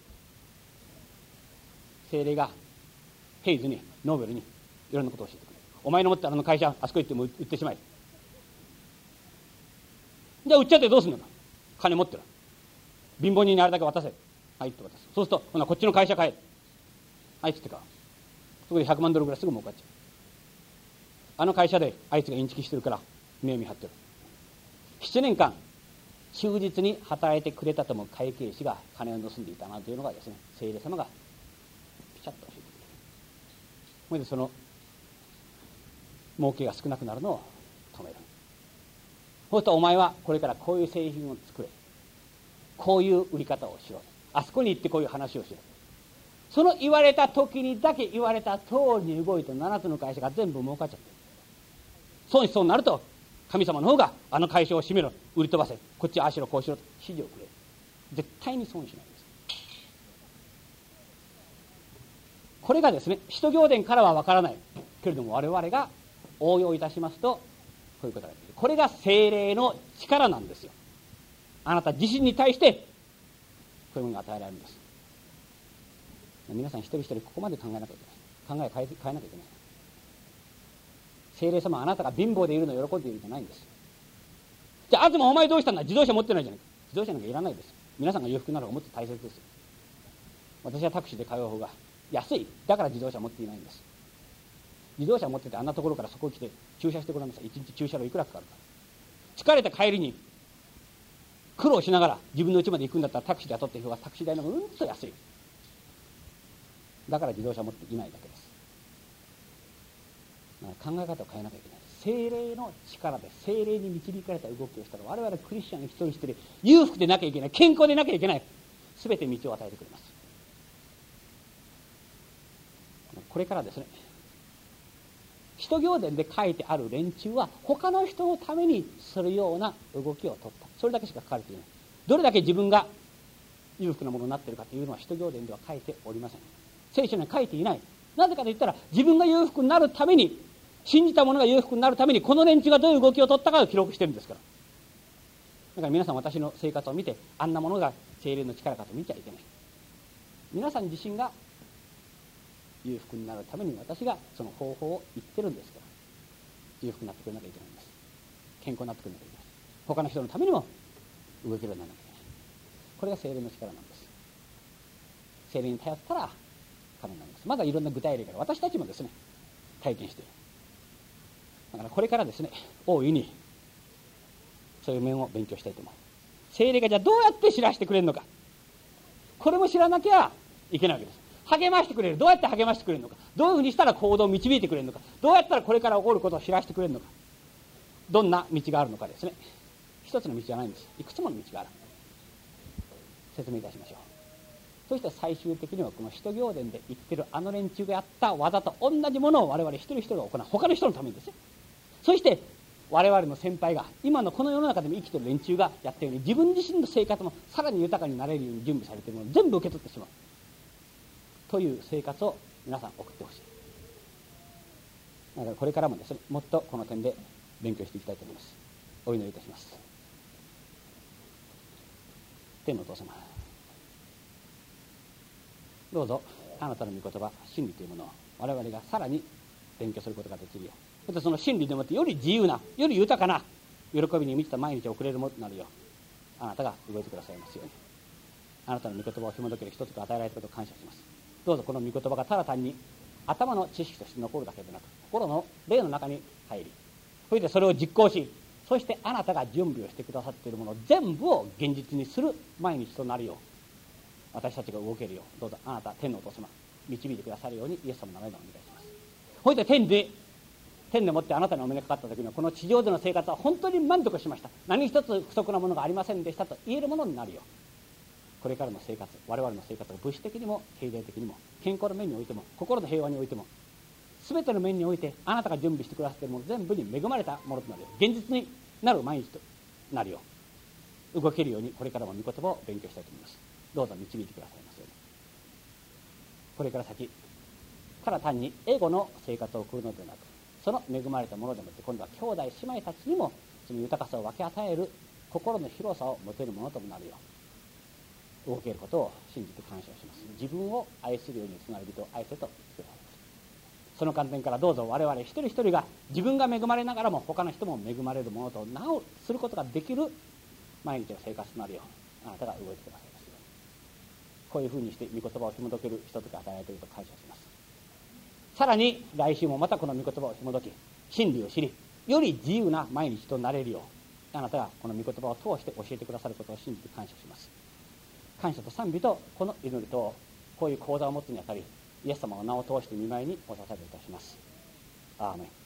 聖霊がヘイズにノーベルにいろんなことを教えてくれる。お前の持ってあの会社あそこ行っても売ってしまえ。じゃあ売っちゃってどうするのか。金持ってる。貧乏人にあれだけ渡せ。はいって渡す。そうするとほなこっちの会社買え。はいっつってか。そこでひゃくまんドルぐらいすぐ儲かっちゃう。あの会社であいつがインチキしてるから目を見張ってる。ななねんかん忠実に働いてくれたとも会計士が金を盗んでいたなというのがですね、聖霊様がピシャッと教えてくれる。それでその儲けが少なくなるのを止める。そうするとお前はこれからこういう製品を作れ、こういう売り方をしろ、あそこに行ってこういう話をしろ。その言われた時にだけ言われた通りに動いてななつの会社が全部儲かっちゃってる。そうにそうなると神様の方があの会社を閉めろ、売り飛ばせ、こっちああしろこうしろと指示をくれる。絶対に損しないんです。これがですね、使徒行伝からは分からないけれども、我々が応用いたしますとこういうことができる。これが聖霊の力なんですよ。あなた自身に対してこういうものが与えられるんです。皆さん一人一人ここまで考えなきゃいけない。考え変え、変えなきゃいけない。聖霊様はあなたが貧乏でいるのを喜んでいるんじゃないんです。じゃあ東お前どうしたんだ。自動車持ってないじゃないか。自動車なんかいらないです。皆さんが裕福なのがもっと大切ですよ。私はタクシーで通う方が安い。だから自動車持っていないんです。自動車持っててあんなところからそこに来て駐車してごらんなさい。一日駐車料いくらかかるか。疲れた帰りに苦労しながら自分の家まで行くんだったらタクシーで雇っている方がタクシー代の方がうんと安い。だから自動車持っていないだけです。考え方を変えなきゃいけない。聖霊の力で聖霊に導かれた動きをしたら、我々クリスチャン一人一人裕福でなきゃいけない、健康でなきゃいけない、すべて道を与えてくれます。これからですね、使徒行伝で書いてある連中は他の人のためにするような動きを取った。それだけしか書かれていない。どれだけ自分が裕福なものになっているかというのは使徒行伝では書いておりません。聖書には書いていない。なぜかといったら、自分が裕福になるために、信じた者が裕福になるためにこの連中がどういう動きを取ったかを記録してるんですから。だから皆さん私の生活を見て、あんなものが聖霊の力かと見ちゃいけない。皆さん自身が裕福になるために私がその方法を言ってるんですから、裕福になってくれなきゃいけないんです。健康になってくれなきゃいけない。他の人のためにも動けるようにならなきゃいけない。これが聖霊の力なんです。聖霊に頼ったら可能になります。まだいろんな具体例から私たちもですね体験している。だからこれからですね、大いにそういう面を勉強したいと思う。聖霊がじゃあどうやって知らせてくれるのか、これも知らなきゃいけないわけです。励ましてくれる。どうやって励ましてくれるのか、どういうふうにしたら行動を導いてくれるのか、どうやったらこれから起こることを知らせてくれるのか、どんな道があるのかですね。一つの道じゃないんです。いくつもの道がある。説明いたしましょう。そして最終的にはこの使徒行伝で言ってるあの連中がやった技と同じものを我々一人一人が行う。他の人のためにですよ。そして我々の先輩が今のこの世の中でも生きている連中がやったように、自分自身の生活もさらに豊かになれるように準備されているものを全部受け取ってしまうという生活を皆さん送ってほしい。だからこれからもですね、もっとこの点で勉強していきたいと思います。お祈りいたします。天のお父様、どうぞあなたの御言葉、真理というものを我々がさらに勉強することができるよう、そしてその真理でもってより自由な、より豊かな喜びに満ちた毎日を送れるものとなるよう、あなたが動いてくださいますように。あなたの御言葉を紐解ける一つが与えられたことを感謝します。どうぞこの御言葉がただ単に頭の知識として残るだけでなく、心の霊の中に入り、それでそれを実行し、そしてあなたが準備をしてくださっているもの全部を現実にする毎日となるよう、私たちが動けるよう、どうぞあなた天のお父様導いてくださるようにイエス様の名前でお願いします。そして天で天でもってあなたにお目にかかった時には、この地上での生活は本当に満足しました、何一つ不足なものがありませんでしたと言えるものになるよう、これからの生活、我々の生活が物質的にも経済的にも健康の面においても心の平和においても全ての面においてあなたが準備してくださっているもの全部に恵まれたものとなるよう、現実になる毎日となるよう、 動けるようにこれからも御言葉を勉強したいと思います。どうぞ導いてくださいますように。これから先ただ単にエゴの生活を送るのではなく、その恵まれたものでもって今度は兄弟姉妹たちにもその豊かさを分け与える心の広さを持てるものともなるよう動けることを信じて感謝をします。自分を愛するようにつなぐ人を愛せとしてくださいます。その観点からどうぞ我々一人一人が自分が恵まれながらも他の人も恵まれるものとなおすることができる毎日の生活となるようあなたが動いてくださいますように。こういうふうにして御言葉を紐解ける人とか与えられていると感謝します。さらに来週もまたこの御言葉を紐解き真理を知りより自由な毎日となれるようあなたがこの御言葉を通して教えてくださることを信じて感謝します。感謝と賛美とこの祈りとこういう講座を持つにあたりイエス様の名を通して御前にお捧げいたします。アーメン。